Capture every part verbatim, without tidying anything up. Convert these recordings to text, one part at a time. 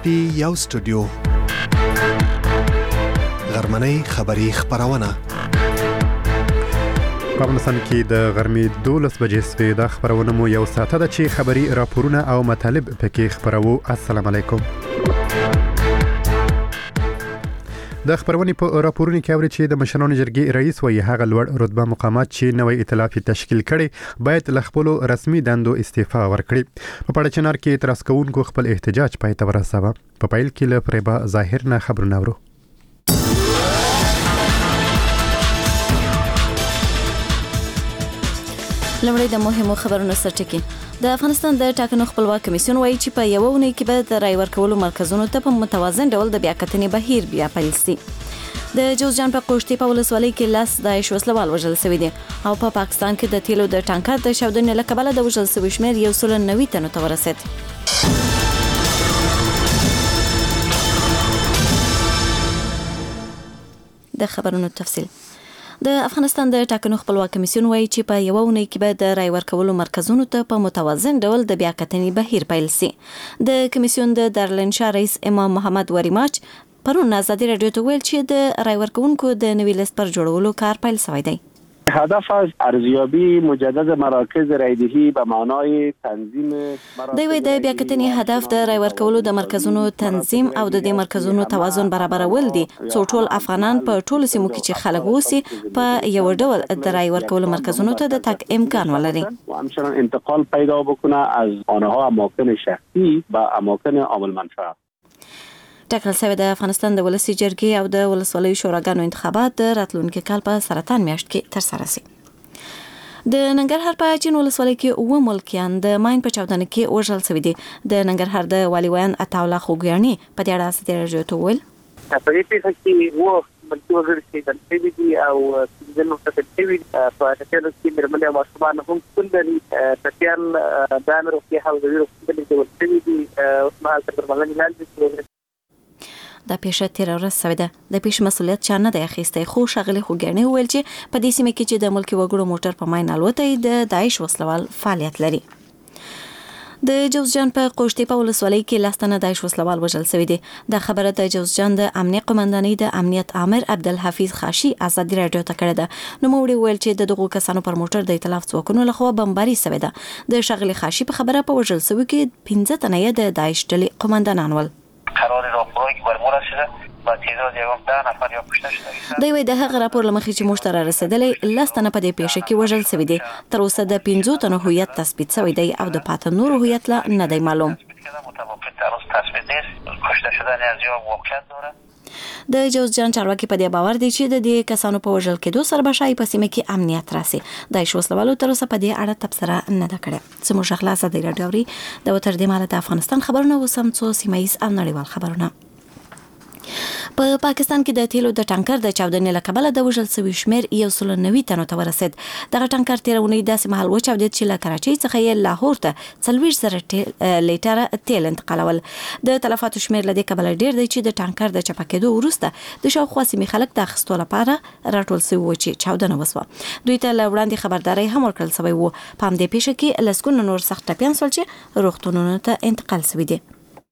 پی یو سټوډیو غرمنۍ خبری خبرونه په افغانستان کې د غرمې دولس بجې سوي د خبرونه مو یو ساعت د چی خبری راپورونه او مطالب پکې خبرو. السلام علیکم. د خبرونې په راپورونو کې اوري چې د مشرانو جرګې رئیس وایي هغه لوړ رتبه مقامات چې نوې ائتلاف تشکیل کړي باید له خپل رسمي دندو استعفا ورکړي. په پړچنار کې اعتراض کوونکو خپل احتجاج پای ته ورساوه. په پیل کې له فریبا ظاهر نه خبرونه اورو. لومړی د مهمو خبرونو سرټکی. د افغانستان د ټاکنو خپلواک کمیسیون وایي چې په یو ونې کې به د رای ورکولو مرکزونو ته په متوازن ډول د بیاکتنې بهیر بیا پیل شي. د جوزجان په قوشتي په ولسوالۍ کې لاس داعش وسلوال وژل شوی دی او په پا پاکستان کې د تیلو د ټانکر د چاودنې له کبله د وژل شوي شمېر یو سل نوي تنو ته ورسید. د خبرونو تفصیل. د افغانستان د ټاکنو خپلواک کمیسیون وایي چې په یو ونې کې به د رای ورکولو مرکزونو ته په متوازن ډول د بیاکتنې بهیر پیل شي. د کمیسیون د دارالانشا رئیس امام محمد وریماچ پرون ازادي رادیو ته ویل چې د رای ورکوونکو د نوي لیست پر جوړولو کار پیل شوی دی. هدف از ارزیابی مجدد مراکز رایدهی به معنای تنظیم د وی د بیاکتنې هدف د رای ورکولو د مرکزونو تنظیم او د دې مرکزونو توازن برابرول دي څو ټول افغانان په ټولو سیمو کې چې خلک اوسي په یو ډول د رای ورکولو مرکزونو ته د تګ امکان ولري و همچنین انتقال پیدا بکنه از آنها اماکن شخصی به اماکن عامل منفعه. ټاکل شوی د افغانستان د ولسی جرګې او د ولسوالیو شوراګانو انتخابات د راتلونکي کال په سرطان میاشت کې ترسره شي. د ننګرهار په چین ولسوالۍ کې اوه ملکیان د ماین په چاودنه کې وژل شوي دي. د ننګرهار د والي ویان عطاالله خوګیاني په دې اړه ازادي رادیو ته وویل په دې پیښه کې وو ملکي وګړي چې د پی بي او د مختلف پی بي په تاسو کې مرمنه او ماشومان هم ټول لري تاسو د امر او کې حاضر یو څه د پی بي او ما تر باندې لاندې دا پیښه تیر ورځ شوې ده. د پیښې مسؤلیت چا نه دی اخیستی خو ښاغلي خوګیاني وویل چې په دې سیمه کې چې د ملکي وګړو موټر په ماین الوتی د داعش وسلوال فعالیت لري. د جوزجان په قوشتي په ولسوالۍ کې لاستنه داعش وسلوال وژل شوی دی. دا خبره د جوزجان د امنیت قومندانۍ د امنیت آمر عبدالحفیظ خاشي ازادي رادیو ته کړه ده. نو موړي ویل چې د دغو کسانو پر موټر د ائتلاف ځواکونو لخوا بمباري شوې ده. د ښاغلي خاشي په خبره په وژل شوي کې پنځه تنه یې د داعش ډلې قومندانان ول. قرار راپورایی که برمون رسیده با تعداد یکم ده نفر یا کشته شده. دوی وایي د هغه راپور له مخې چې موږ ته رارسېدلی لس تنه په دې پیښه کې وژل شوي دي. تر اوسه د پنځو تنو هویت تثبیت شوی دی او د پاته نورو هویت لا نه دی معلوم. متوقع تر اوسه تثبیت نیست. کشته شدن از یا واقعیت داره. د جوزجان چارواکي په دې باور دي چې د دې کسانو په وژل کېدو سره به شایي په سیمه کې امنیت راسي. داعش وسلوالو تر اوسه په دې اړه تبصره نه ده کړې. زموږ خلاص ازادي رادیو اوري د وتر دې ماله د افغانستان خبرونه وسم څو سیمایي او نړیوال خبرونه. په پا پاکستان کې د تیلو د ټانکر د چاودنې له کبله د وژل شوي شمېر یو سل نوي تنو ته ورسید. دغه ټانکر تېره اونۍ داسې مهال وچاودېد چې له کراچۍ څخه یې لاهور ته څلوېښت زره لیټره تیل انتقالول. د تلفاتو شمېر له دې کبله ډېر دی چې د ټانکر د چپه کېدو وروسته د شاوخوا سیمې خلک د اخیستو لپاره راټول شوي وو چې چاودنه وسوه. دوی ته له وړاندې خبرداری هم ورکړل شوی وو. په همدې پیښه کې لسګونه نور سخت ټپیان شول چې روغتونونو ته انتقال شوي دي.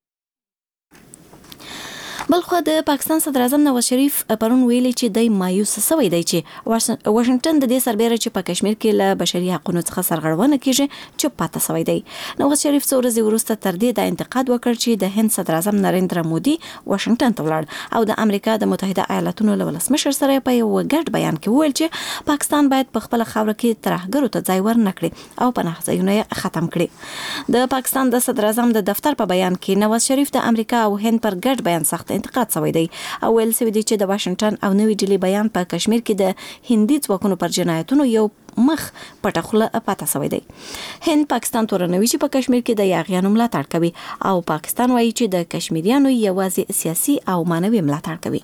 بلخو د پاکستان صدر اعظم نواز شریف پرون ویلي چې د مایوس شوی دی چې واشنگټن د دې سربېره چې په کشمیر کې له بشري حقوقو څخه سرغړونه کیږي چوپ پاتې شوی دی. نواز شریف څو ورځې وروسته تر دې د انتقاد وکړ چې د هند صدر اعظم نریندرا مودي واشنگټن ته ولاړ او د امریکا د متحده ایالاتونو له ولسمشر سره په یو ګډ بیان کې وویل چې پاکستان باید په خپل خاوره کې ترهګرو ته ځای ورنکړي او پناه ځایونه ختم کړي. د پاکستان د صدر اعظم د دفتر په بیان کې نواز شریف د امریکا او هند پر ګډ بیان سخت انتقاد شوی دی او ویل شوی دی چې د واشنگټن او نوې ډیلي بیان په کشمیر کې د هندي ځواکونو پر جنایتونو یو مخ پټه خوله پاتې شوی دی. هند پاکستان تورنوي چې په کشمیر کې د یاغیانو ملاتړ کوي او پاکستان وایي چې د کشمیریانو یوازې سیاسي او معنوي ملاتړ کوي.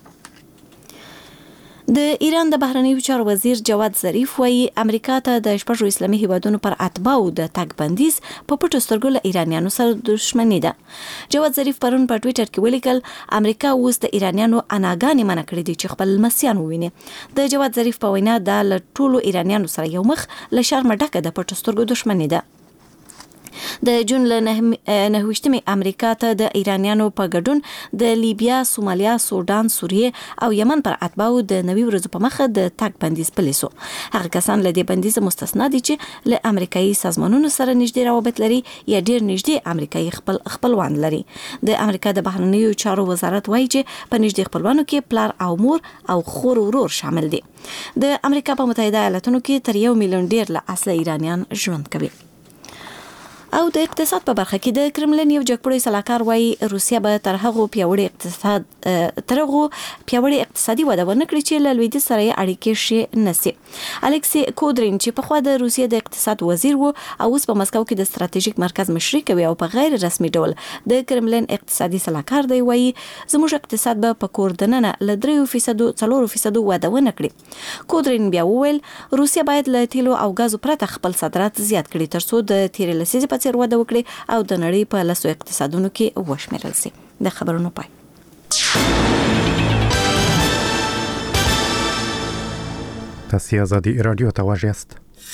د ایران د بهرنیو چارو وزیر جواد ظریف وایي امریکا ته د شپږو اسلامي هیوادونو پر اتباعو د تګ بندیز په پټو سترګو له ایرانیانو سره دښمني ده. جواد ظریف پرون په ټویټر کې ولیکل امریکا اوس د ایرانیانو اناګانې منع کړې دي چې خپل لمسیان وویني. د جواد ظریف په وینا دا له ټولو ایرانیانو سره یو مخ له شرمه ډکه د پټو سترګو دښمني ده. د جون له نهویشتمې امریکا ته د ایرانیانو په ګډون د لیبیا، سومالیا، سودان، سوریه او یمن پر اتباعو د نوي ورځو په مخه د تګ بندیز پلی سو. هغه کسان له دې بندیز مستثنا دي چې له امریکایي سازمانونو سره نږدې روابط لري یا ډیر نږدې امریکایي خپل خپلوان لري. د امریکا د بهرنیو چارو وزارت وایي چې په نږدې خپلوانو کې پلار او مور او خور ورور شامل دي. د امریکا په متحده ایالاتونو کې تر یو میلیون ډیر له اصل ایرانیان ژوند کوي. او د اقتصاد په برخه کې د کرملین یو جګپوړی سلاکار وایي روسیا به تر هغه پیاوړی اقتصاد تر هغه پیاوړی اقتصادي وده ورنکړي چې له لویدیځ سره اړیکې شي نسی. الکسی کودرین چې په خوا د روسیا د اقتصاد وزیر وو او اوس په مسکو کې د ستراتیژیک مرکز مشري کوي او په غیر رسمي ډول د کرملین اقتصادي سلاکار دی وایي زموږ اقتصاد به په کور دننه له درې فیصد څلور فیصد وده ورنکړي. کودرین بیا وویل روسیا باید له تیلو او غازو پرته خپل صادرات زیات کړي ترڅو د تیرې لسیزې په څیر وده وکړي او د نړۍ په لسو اقتصادونو کې وشمیرل شي. د خبرونو پای. تاسو آزادی رادیو ته واژه است.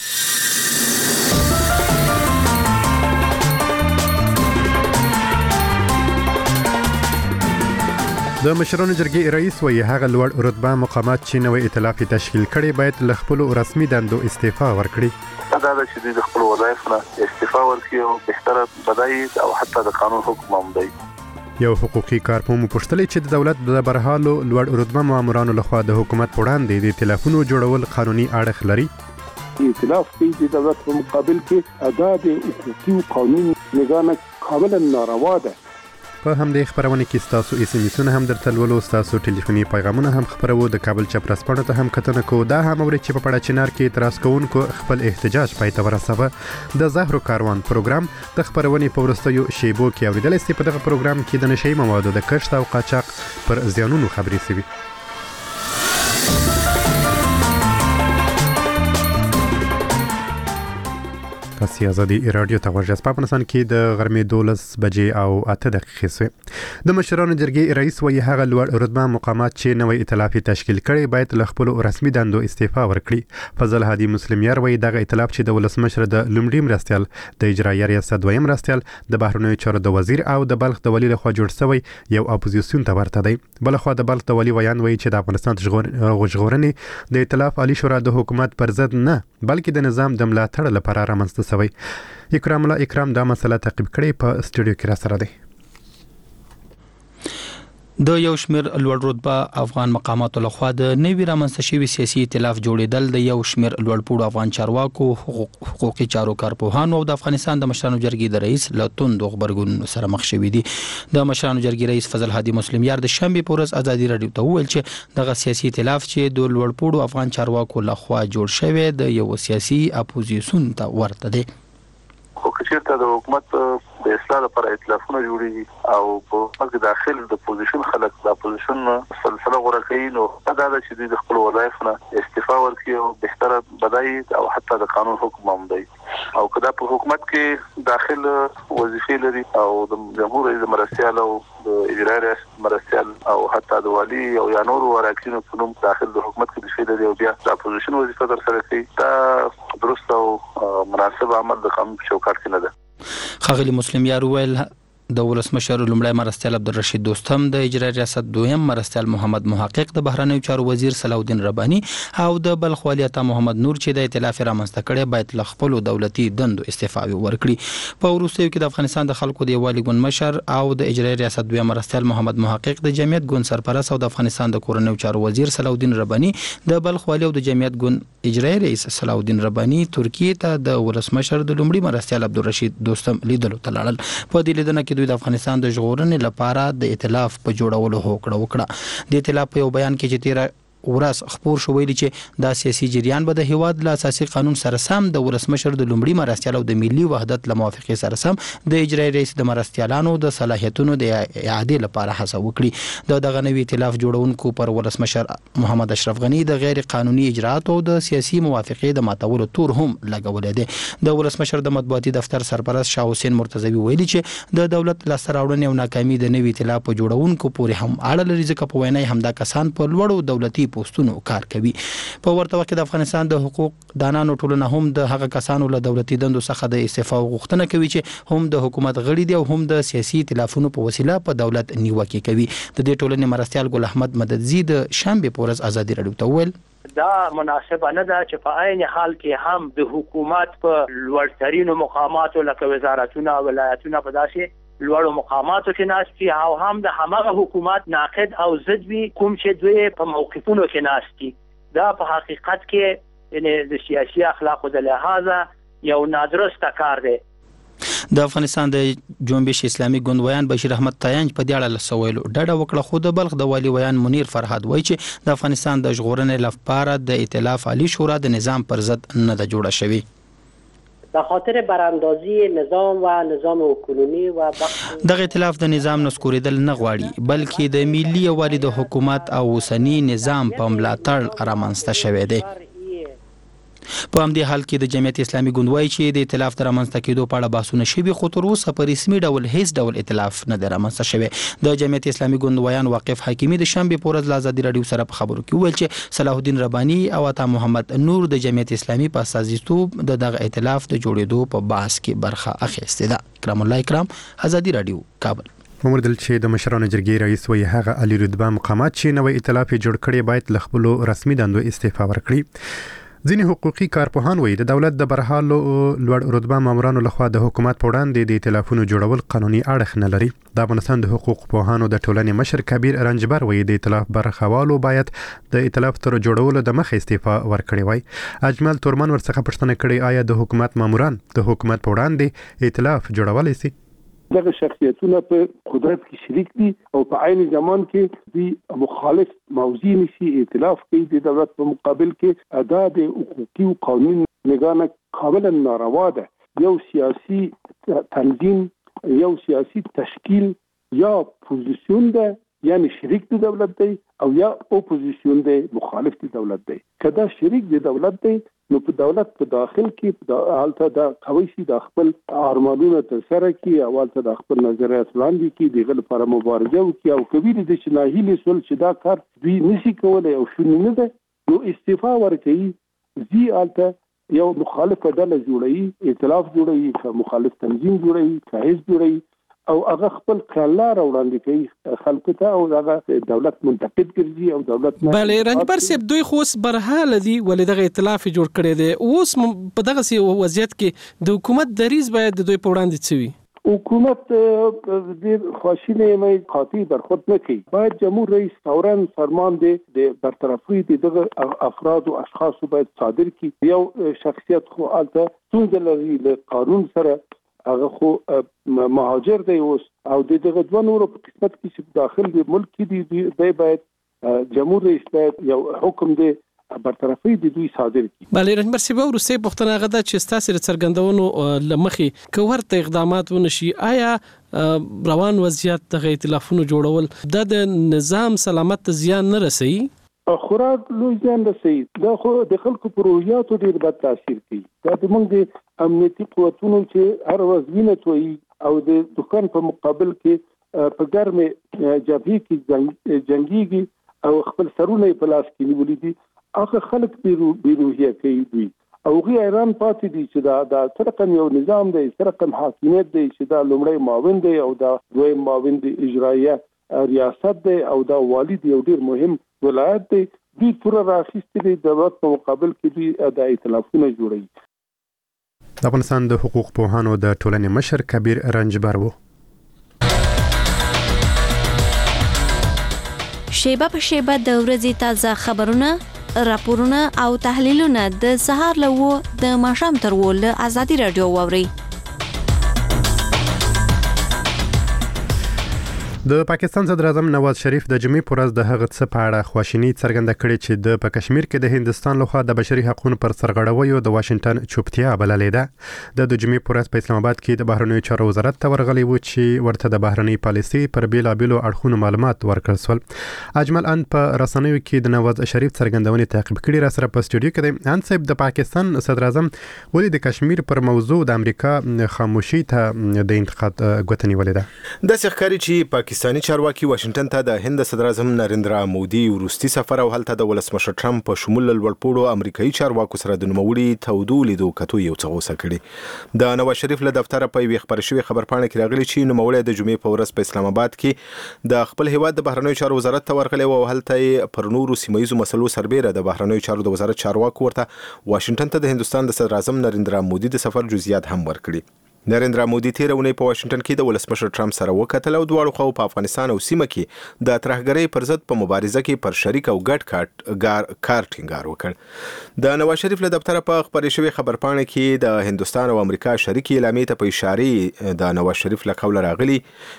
د مشرانو جرګې رئیس وایي هغه لوړ رتبه مقامات چې نوې ائتلاف تشکیل کړي باید له خپل رسمي دندو استعفا ورکړي. دا د چې د خپل وظایفو استعفا ورکړي او بهتره بدایي او حتی د قانون حکم هم دی. یو حقوقي کارپوه پوښتلې چې د دولت د برحالو لوړ رتبه مامورانو لخوا د حکومت وړاندې د ائتلافونو جوړول قانوني اړخ لري. ائتلاف کې د دولت په مقابل کې ادا د حقوقي او قانوني نظام کاملا ناروا ده. په همدې خبرونه کې تاسو ایس ام ایسونه هم درته ولولو، تاسو ټلیفوني پیغامونه هم خبرو، د کابل چپراسپانو ته هم کتنه کو. دا هم اوري چې په پړه چنار کې اعتراض کوونکو خپل احتجاج پای ته ورسوه. د زهرو کاروان پروګرام د خبرونې په وروستیو شیبو کې اوریدل شي. په دغه پروګرام کې د نشئی موادو د کښت او قاچاق پر زیانونو خبرې شوي. تاسو آزادی رادیو ته واژه په افغانستان کې د غرمې دولس بجې او اته دقیقې سوې. د مشرانو جرګې رئیس وایي هغه لوړ رتبه مقامات چې نوې ائتلاف تشکیل کړي باید له خپل رسمي دندو استعفا ورکړي. فضل هادي مسلمیار وایي دغه ائتلاف چې د ولسمشر د لومړي مرستیال د اجرایي ریاست دویم مرستیال د بهرنیو چارو د وزیر او د بلخ د ولی لخوا جوړ شوی یو اپوزیسیون ته ورته دی. بلخوا د بلخ د ولی ویان وایي چې د افغانستان ژغورنې د ائتلاف عالی شورا د حکومت پر ضد نه بلکې د نظام د ملاتړ لپاره رامنځته شوی. اکرام الله اکرام دا مسله تعقیب کړي په سټوډیو کې را سره دی. د یو شمیر لوړ رتبه افغان مقاماتو لخوا د نوي رامنځته شوي سیاسي ائتلاف جوړیدل د یو شمیر لوړ پوړو افغان چارواکو، حقوقي چارو کارپوهانو او د افغانستان د مشرانو جرګې د رئیس له توندو غبرګونونو سره مخ شوي دي. د مشرانو جرګې رئیس فضل هادي مسلمیار د شنبې په ورځ ازادي رادیو ته وویل چې دغه سیاسي ائتلاف چې د لوړ پوړو افغان چارواکو لخوا جوړ شوی د یو سیاسي اپوزیسیون ته ورته دی. خو کچېرته د حکومت د اصلاح لپاره ائتلافونه جوړیږي او په هغه داخل د پوزیشن خلک د پوزیشن سلسله غوړه کوي، نو دا د چې د خپل وظایفونه استعفا ورکړي او بهتره بدایي او حتی د قانون حکم هم دی. او کدا په حکومت کې داخل وظیفې لري او د جمهور رئیس مرستیال او د اجرایي ریاست مرستیال او حتی د والی او یا نور وراکینو په نوم داخل د حکومت کې وظیفې لري او بیا د اپوزیشن وظیفه تر سره کوي، دا درست او مناسب عمل د قانون په چوکاټ کې نه ده. ښاغلي مسلمیار وویل د ولسمشر لومړی مرستیال عبدالرشید دوستم، د اجرایي ریاست دویم مرستیال محمد محقق، د بهرنیو چارو وزیر صلاح الدین رباني او د بلخ والي عطا محمد نور چې د ائتلاف رامنځته کړي باید له خپلو دولتي دندو استعفا ورکړي. په وروستیو کې د افغانستان د خلکو د یووالي ګوند مشر او د اجرایي ریاست دویم مرستیال محمد محقق، د جمعیت ګوند سرپرست او د افغانستان د کورنیو چارو وزیر صلاح الدین رباني، د بلخ والي او د جمعیت ګوند اجرایي رئیس صلاح الدین رباني ترکیه ته د ولسمشر د لومړي مرستیال عبدالرشید دوستم لیدلو ته لاړل. په دې لیدنه کې دوی د افغانستان د ژغورنې لپاره د ائتلاف په جوړولو هوکړه وکړه. د ائتلاف په یو بیان کې چې تیره ورځ خبر شو ویلي چې دا سیاسي جریان به د هیواد له اساسي قانون سره سم د ولسمشر د لومړي مرستیال او د ملي وحدت له موافقې سره سم د اجرایي رئیس د مرستیالانو د صلاحیتونو د اعادې لپاره هڅه وکړي. د دغه نوي ائتلاف جوړونکو پر ولسمشر محمد اشرف غنی د غیر قانوني اجراءات او د سیاسي موافقې د ماتولو تور هم لګولې دي. د ولسمشر د مطبوعاتي دفتر سرپرست شاه حسین مرتضوی ویلي چې د دولت لاسته راوړنې او ناکامي د نوي ائتلاف په جوړونکو پورې هم اړه لري، ځکه په وینا همدا کسان په لوړو دولتي پوسټونو کار کوي. په ورته وخت کې د افغانستان د حقوق دانانو ټولنه هم د هغه کسانو له دولتي دندو څخه د استعفا غوښتنه کوي چې هم د حکومت غړي دي او هم د سیاسي ائتلافونو په وسیله په دولت نیوکه کوي. د دې ټولنې مرستيال ګل احمد مددزي د شنبه په ورځ ازادي رادیو ته ویل دا مناسبه نه ده چې په عین حال کې هم د حکومت په لوړترینو مقاماتو لکه وزارتونه او ولایتونه په داسې لوړو مقاماتو کې ناشتي او هم د همغه حکومت ناقد او ضد وي کوم چې دوی په موقفونو کې ناشتي. دا په حقیقت کې یعنی د سیاسي اخلاقو د لحاظه یو نادرسته کار دی. د افغانستان د جنبش اسلامي ګوند ویان بشیر احمد تاینج په دې اړه لسویلو ډډه وکړه خو د بلخ د والی ویان منیر فرهاد وایي چې د افغانستان د ژغورنې لپاره د ائتلاف عالی شورا د نظام پر ضد نه ده جوړه شوی به خاطر براندازی نظام و نظام کنونی و دغه ائتلاف د نظام نسکوریدل نه غواړي بلکې د ملي یووالي د حکومت او اوسنی نظام په ملاتړ رامنځته شوی دی. په همدې حال کې د جمعیت اسلامي ګوند وایي چې د ائتلاف تر رامنځته کېدو په اړه بحثونه شوي خو تر اوسه په رسمي ډول هیڅ ډول ائتلاف نه دی رامنځته شوی. د جمعیت اسلامي ګوند ویان واقف حکیمي د شنبه په ورځ له ازادي رادیو سره په خبرو کې وویل چې صلاح الدین رباني او عطا محمد نور د جمعیت اسلامي په استازیتوب د دغه ائتلاف د جوړېدو په بحث کې برخه اخیستې ده. کرام الله کرام ازادي رادیو کابل. ومردل چې د مشرانو جرګې رئیس وی هغه علي رتبه مقامات چې نوې ائتلاف جوړ کړي باید له خپل رسمي دندو استعفا ورکړي. ځینې حقوقي کارپوهان وایي د دولت د برحالو لوړ رتبه مامورانو لخوا د حکومت په وړاندې د ائتلافونو جوړول قانوني اړخ نه لري. د افغانستان د حقوق پوهانو د ټولنې مشر کبیر رنجبر وایي د ائتلاف برخوالو باید د ائتلاف تر جوړولو د مخ استعفا ورکړي وای. اجمل تورمن ورڅخه پوښتنه کړې آیا د حکومت ماموران د حکومت په وړاندې ائتلاف جوړولای شي؟ دغه شخصیتونه په قدرت کې شریک دي او په عین زمان کې دی مخالف موضوع نشي ائتلاف کوي د دولت په مقابل کې ادا د حقوقي او قانون نگاه کاملا ناروا ده. یو سیاسي تنظیم یو سیاسي تشکیل یا پوزیشن ده یعنی شریک د دولت دی او یا اپوزیشن دی مخالف د دولت دی. کدا شریک د دولت دی نو په دولت په داخل کې د حالت د قویسي د خپل ارمانونو تر سره کې اولته د خپل نظریات وړاندې کې د غل لپاره مبارزه وکړي او کبیر د شناهیل سول چې دا کار دوی نشي کولای او شنو نه ده نو استعفا ورکړي زی الته یو مخالف ډله جوړي ائتلاف جوړي مخالف تنظیم جوړي حزب جوړي او هغه خپل کړلار وړاندې کوي خلکو ته او هغه دولت منتقد ګرځي او دولت نه بلې رنجبر صاحب دوی خو برحال دي ولې دغه ائتلاف جوړ کړي دي اوس په دغه سی وضعیت کې د حکومت دریز باید د دوی په وړاندې چوي. حکومت د خواشینه مې قاطع برخورد نه کوي. باید جمهور رئیس فوراً فرمان دی د برطرفي دغه افراد او اشخاص باید صادر کړي. یو شخصیت خو الته څنګه لري له قانون سره هغه خو مهاجر دی اوس او دغه دوه نور په قسمت کې چې داخل دی ملک کې دی دی باید جمهور رئیس باید یو حکم دی برطرفي د دوی صادر کړي. بلې رنجبر صاحب ورسته پښتنه غدا چې ستاسو څرګندونو لمخې کوورته اقدامات ونشي آیا روان وضعیت د ائتلافونو جوړول د نظام سلامت زیان نه رسي؟ خوراک لوی ځان رسي. دا خو د خلکو په روحیاتو ډېر بد تاثیر کوي. دا د موږ د امنیتي قوتونو چې هر ورځ وینه توي او د دکان په مقابل کې په ګرمه جبهه کې جنگيږي او خپل سرونه په لاس کې نیولې دي هغه خلک به روحیه کوي دوی او غي ایران پاتې دي چې دا د سرقم یو نظام دی سرقم حاکمیت دی چې دا لومړی معاون دی او دا دوی معاون دی اجرایه ریاست دی او دا والد یو ډیر مهم ولایت دی دوی پوره راخیستې د دولت په مقابل کې دوی د ائتلافونه جوړوي. د افغانستان د حقوق پوهانو د ټولنې مشر کبیر رنجبر وو. شیبه په شیبه د ورځې تازه خبرونه راپورونه او تحلیلونه د سهار له و د ماښام تر و له ازادي رادیو واوري. د پاکستان صدر اعظم نواز شریف د جمعې پر ورځ د هغه څه په اړه خواشینی څرګنده کړې چې د په کشمیر کې د هندستان لخوا د بشري حقوقو پر سرغړونې د واشنگټن چوپتیا بللې ده. د جمعې پر ورځ په اسلام آباد کې د بهرنیو چارو وزارت ته ورغلی و چې ورته د بهرنی پالیسي پر بیلابیلو اړخونو معلومات ورکړل شول. اجمل ان په رسنیو کې د نواز شریف څرګندونې تعقیب کړي. را سره په استودیو کې د ان صاحب د پاکستان صدر اعظم ولې د کشمیر پر موضوع د امریکا خاموشي ته د انتقاد غوښتنې ولې ده؟ د ښکاری چې پاکستانی چارواکي واشنگټن ته د هند صدر اعظم نریندرا مودي وروستي سفر او هلته د ولسمشر ټرمپ په شمول لوړپوړو امریکایي چارواکو سره د نوموړي تودو لیدو کتو یو څه غوسه کړي. د نواز شریف له دفتر په یوه خبر شوی خبرپاڼه کې راغلي چې نوموړی د جمعې په ورځ په اسلام آباد کې د خپل هیواد د بهرنیو چارو وزارت ته ورغلی او هلته پر نورو سیمایي مسلو سربېره د بهرنیو چارو د وزارت چارواکو ورته واشنگټن ته د هندستان د صدر اعظم نریندرا مودي د سفر جزئیات هم ورکړي. نریندرا مودي تیر اونۍ په واشنگټن کې د ولسمشر ټرمپ سره وکتل او دواړو خو په افغانستان او سیمه کې د ترهګرۍ پر ضد په مبارزه کې پر شریک او ګډ کار کار ټینګار وکړ. د نواز شریف له دفتر په خبرې شوی خبرپاڼه کې د هندستان او امریکا شریک اعلامیې ته په اشاره د نواز شریف له قوله راغلي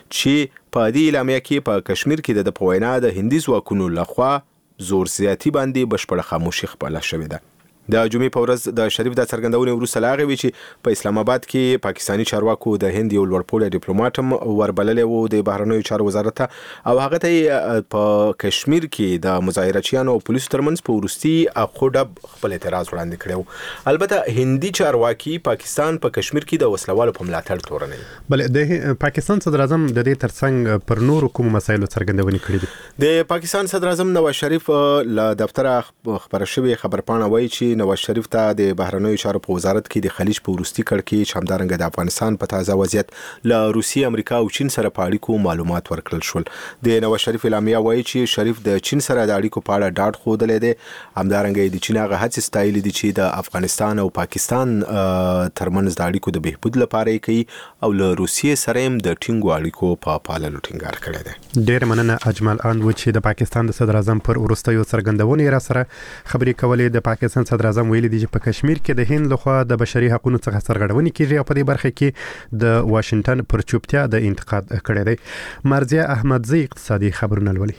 چې په دې اعلامیه کې په کشمیر کې د پوینا د هندي ځواکونو لخوا زور زیاتی باندې بشپړه خاموشي خپله شوې ده. د جمعې په ورځ د شریف د څرګندونې وروسته لا هغه وی چې په اسلام آباد کې پاکستانی چارواکو د هند یو لوړپوړی ډیپلوماټ هم وربللی و د بهرنیو چارو وزارت ته او هغه ته په کشمیر کې د مظاهرچیانو او پولیسو ترمنځ په وروستي اخوډب خپل اعتراض وړاندې کړی. البته هندي چارواکي پاکستان په کشمیر کې د وسلوالو په ملاتړ تورنوي. بل د پاکستان صدر اعظم د دې ترڅنګ پر نورو کوم مسایلو څرګندونې کړې دي. د پاکستان صدر اعظم نواز شریف له دفتر خبر شوی خبرپاڼه وایي چې نواز شریف ته د بهرنیو چارو په وزارت کې د خلیج په وروستي کړ کې چې همدارنګه د افغانستان په تازه وضعیت له روسیې، امریکا او چین سره په اړیکو معلومات ورکړل شول. د نواز شریف اعلامیه وایي چې شریف د چین سره د اړیکو په اړه ډاډ ښودلی دی. همدارنګه د چین هغه هڅې ستایلې دي چې د افغانستان او پاکستان ترمنځ د اړیکو د بهبود لپاره یې کوي او له روسیې سره هم د ټینګو اړیکو په پاللو ټینګار کړی دی. ډېر مننه اجمل آن و چې د پاکستان د صدر اعظم پر وروستیو څرګندونې را سره خبرې کولې. د پاکستان صدر اعظم ویلي دي چې په کشمیر کې د هند لخوا د بشري حقوقو څخه سرغړونې کیږي او په دې برخه کې د واشنگټن پر چوپتیا د انتقاد کړی دی. مرضیه احمدزی اقتصادي خبرونه لولي.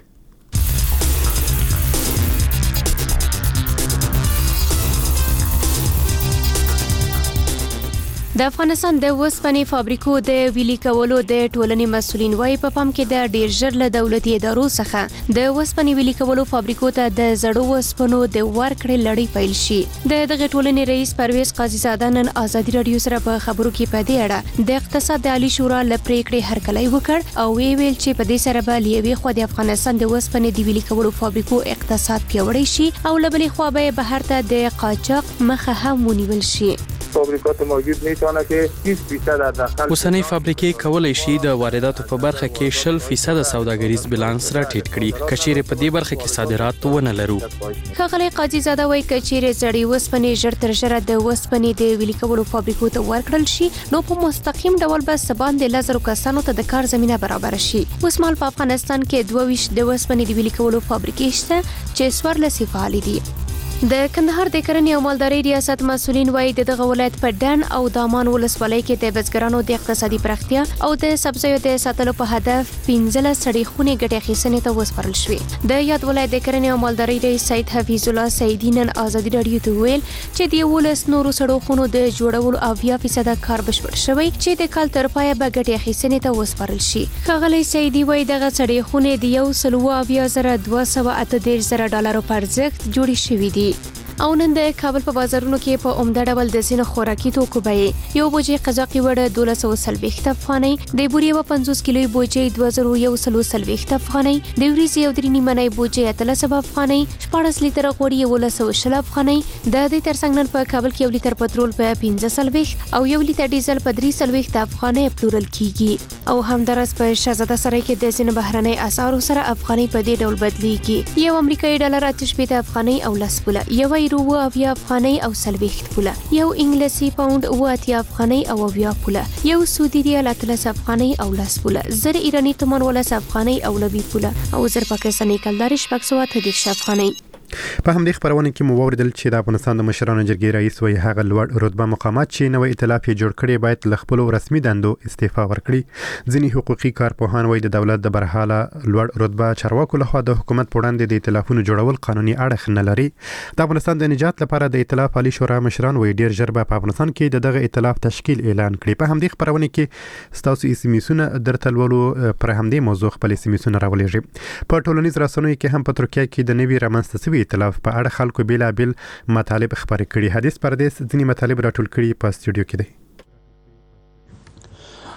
د افغانستان د وسپنې فابریکو د ویلي کولو د ټولنې مسولین وايي په پام کې د ډیر ژر له دولتي ادارو څخه د وسپنې ویلي کولو فابریکو ته د زړو وسپنو د ورکړې لړۍ پیل شي. د دغه ټولنې رئیس پرویز قاضي زاده نن ازادي رادیو سره په خبرو کې په دې اړه د اقتصاد د عالی شورا له پریکړې هرکلی وکړ او وی ویل چې په دې سره به لیوي خو د افغانستان د وسپنې د ویلي کولو فابریکو اقتصاد پیاوړی شي او له بلې خوا به بهر ته د قاچاق مخه هم ونیول شي. فابریکات موجود میتونه که بیست فیصد در داخل اوسنۍ فابریکې کولای شي د وارداتو په برخه کې شل فیصد سوداګریز بیلانس راټیټ کړي کچېره په دې برخه کې صادرات ونه لرو. ښاغلی قاضي زاده وایي کچېره زړې وسپنې ژر تر ژره د وسپنې د ویلي کولو فابریکو ته ورکړل شي نو په مستقیم ډول به سباندې لزرو کسانو ته د کار زمينه برابر شي. اوس مهال په افغانستان کې دوه ویشت د وسپنې د ویلي کولو فابریکې شته چې څوارلس فعال دي. د کندهار د کرنې او مالدارۍ ریاست مسولین وایي د دغه ولایت په ډن او دامان ولسوالۍ کې د بزګرانو د اقتصادي پراختیا او د سبزیو د ساتلو په هدف پنځلس سړې خونې ګټې اخیستنې ته وسپارل شوې. د یاد ولایت د کرنې او مالدارۍ رئیس سید حفیظ الله سیدی نن ازادي رادیو ته ویل چې د یولس نورو سړو خونو د جوړولو اویا فیصد کار بشپړ شوی چې د کال تر پایه به ګټې اخیستنې ته وسپارل شي. ښاغلی سیدی وایي دغه سړې خونې د یو سل اویا زره دوه سوه اته دېرش زره ډالرو په ارزښت جوړې شوې دي. او نن د کابل په بازارونو کې په عمده ډول د ځینو خوراکي توکو بیې یو بوجۍ قزاقي وړه دولس سوه څلوېښت افغانۍ، د بورې یوه پنځوس کیلوي بوجۍ دوه زره یو سلو څلوېښت افغانۍ، د وریځې یو درې نیمنۍ بوجۍ اتلس سوه افغانۍ، شپاړس لیتره غوړي یولس سوه شل افغانۍ. د دې ترڅنګ نن په کابل کې یو لیتر پټرول په پنځه څلوېښت او یو لیتر ډیزل په درې څلوېښت افغانۍ پلورل کیږي. او همدارس په شهزاده سرای کې د ځینو بهرنۍ اسعارو سره افغانۍ په دې ډول بدلیږي. یو امریکایي ډالر اته شپېته افغانۍ او لس پوله، یو یورو اویا افغانۍ او څلوېښت پوله، یو انګلیسي پاوند اوه اتیا افغانۍ او اویا پوله، یو سعودي ریال اتلس افغانۍ او لس پوله، زر ایراني تومان ولس افغانۍ او نوي پوله او زر پاکستاني کلداري شپږ سوه اته دېرش افغانۍ. په همدې خبرونه کې مو واوریدل چې د افغانستان د مشرانو جرګې رئیس وایي هغه لوړ رتبه مقامات چې نوې ائتلاف یې جوړ کړي باید له خپلو رسمي دندو استعفا ورکړي. ځینې حقوقي کارپوهان وایي د دولت د برحاله لوړ رتبه چارواکو لخوا د حکومت په وړاندې د ائتلافونو جوړول قانوني اړخ نه لري. د افغانستان د نجات لپاره د ائتلاف عالی شورا مشران وایي ډیر ژر به په افغانستان کې د دغه ائتلاف تشکیل اعلان کړي. په همدې خبرونه کې ستاسو اسمیسونه درته لولو پر همدې موضوع خپل اسمیسونه راولېږي. په ټولنیز رسنیو کې هم په ترکیه کې د نوي رامنځته شوي ائتلاف په اړه خلکو بیلابیل مطالب خبرې کړي. حدیث پردیس ځینې مطالب راټول کړي په استودیو کې دی.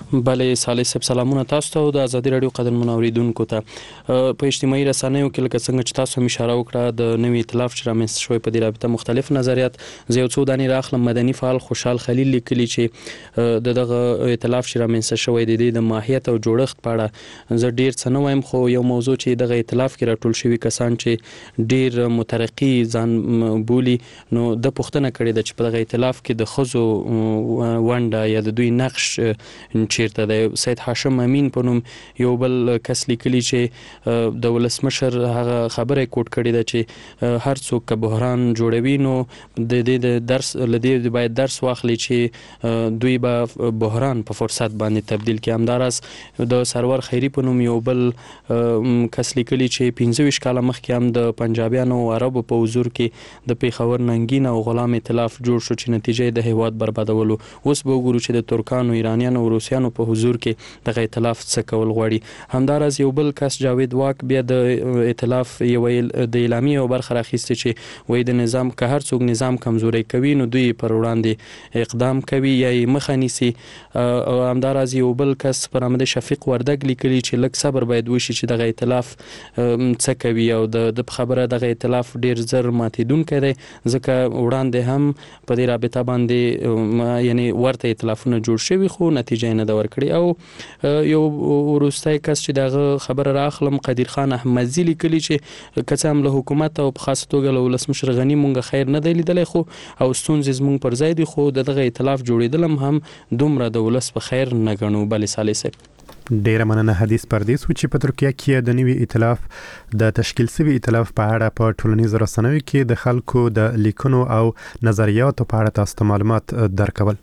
بله صالح صاحب سلامونه تاسو ته د ازادي رادیو قدرمن اوریدونکو ته په اجتماعي رسنیو کې لکه څنګه چې تاسو هم اشاره وکړه د نوي ائتلاف چې رامنځته شوی په دې رابطه مختلف نظریات زه یو څو دانې راخلم. مدني فعال خوشحال خلیل لیکلي چې د دغه ائتلاف چې رامنځته شوی د دې د ماهیت او جوړښت په اړه زه ډیر څه نه وایم، خو یو موضوع چې دغه ائتلاف کې راټول شوي کسان چې ډیر مترقي ځان بولي نو د پوښتنه کړې ده چې په دغه ائتلاف کې د ښځو ونډه یا د دوی نقش چیرته دی. سید هاشم امین په نوم یو بل کس لیکلی چې د ولسمشر هغه خبره کوټ کړې ده چې هر څوک که بحران جوړوي نو د دې د درس لدې باید درس واخلي چې دوی به بحران په فرصت باندې تبدیل کړي. همدارس د سرور خیری په نوم یو بل کس لیکلی چې پنځه ویشت کاله مخکې هم د پنجابیانو او عربو په حضور کې د پیښور ننګین او غلام ائتلاف جوړ شو چې نتیجه د هیواد بربادولو. اوس به وګورو چې د ترکانو، ایرانیانو او روسیانو په حضور کې دغه ائتلاف څه کول غواړي. همدارس یو بل کس جاوید واک بیا د ائتلاف یو د اعلامیې او برخه راخیسته چې وایي د نظام که هر څوک نظام کمزوری کوي نو دوی پر وړاندې اقدام کوي یا یې مخه نیسي. همدارس یو بل کس پر احمد شفیق وردګ لیکلي چې لږ صبر باید وشي چې دغه ائتلاف څه کوي او د خبره دغه ائتلاف ډیر زر ماتیدونکی دی ځکه وړاندې هم په دې رابطه باندې یعنی ورته ائتلافونه جوړ شوي خو نتیجه نه ده ورکړې. او یو وروستی کس چې دغه خبره راخلم قدیر خان احمدزي لیکلي چې که څه هم له حکومت او په خاصه توګه له ولسمشر غني مونږ خیر نه دی لیدلی خو او ستونزې زموږ پر ځای دي خو د دغه ائتلاف جوړېدل هم دومره د ولس په خیر نه ګڼو. بلې صالح صاحب ډیره مننه. حدیث پردیس و چې په ترکیه کې د نوي ائتلاف د تشکیل شوي ائتلاف په اړه په ټولنیزو رسنیو کې د خلکو د لیکنو او نظریاتو په اړه تاسو ته معلومات درکول.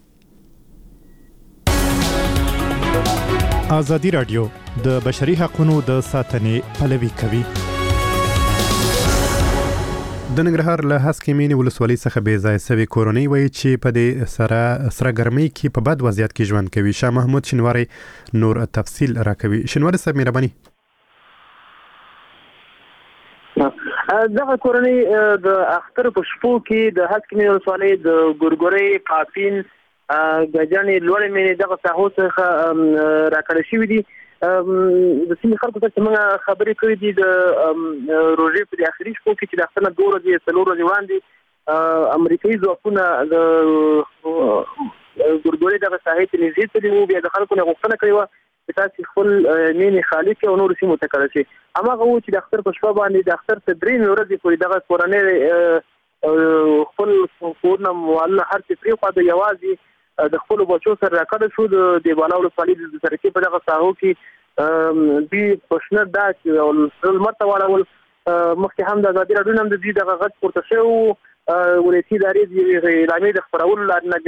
ازادي رادیو د بشري حقوقو د ساتنې پلوي کوي. د ننګرهار له هسکې مینې ولسوالۍ څخه بې ځایه سوي کورنۍ وایي چې په دې سره سره ګرمۍ کې په بد وضعیت کې ژوند کوي. شاه محمود شینواری نور تفصیل راکوي. شینواری صاحب مهرباني. دغه کورنۍ د اختر په شپو کې د هسکې مینې ولسوالۍ د ګورګورۍ، قافین، ګجانې، لوړې مینې دغه ساحو څخه راکړل شوي دي. د سیمې خلکو ته چې موږ خبرې کړې دي د روژې په دې اخري شپو کې چې د اختر نه دوه ورځې څلور ورځې وړاندې امریکایي ځواکونه د ګورګورۍ دغه ساحې ته نږدې تللي وو. بیا د خلکو نه غوښتنه کړې وه چې تاسې خپل مینې خالي کړئ او نورو سیمو ته کډه شئ. هماغه وو چې د اختر په شپه باندې د اختر تر درېیمې ورځې پورې دغه کورنۍ خپل کورونه موالونه هر څه پرېښوده، یوازې د خپلو بچو سره راکډه شو. د دیواله ولسوالۍ د سرکې په دغه ساحو کې دوی په شنه داش او لمر ته واړول. مخکې هم د ازادي راډیو نه هم د دوی دغه غږ پورته شوی و. ولایتي ادارې د یوې اعلامیې د خپرولو لارې نه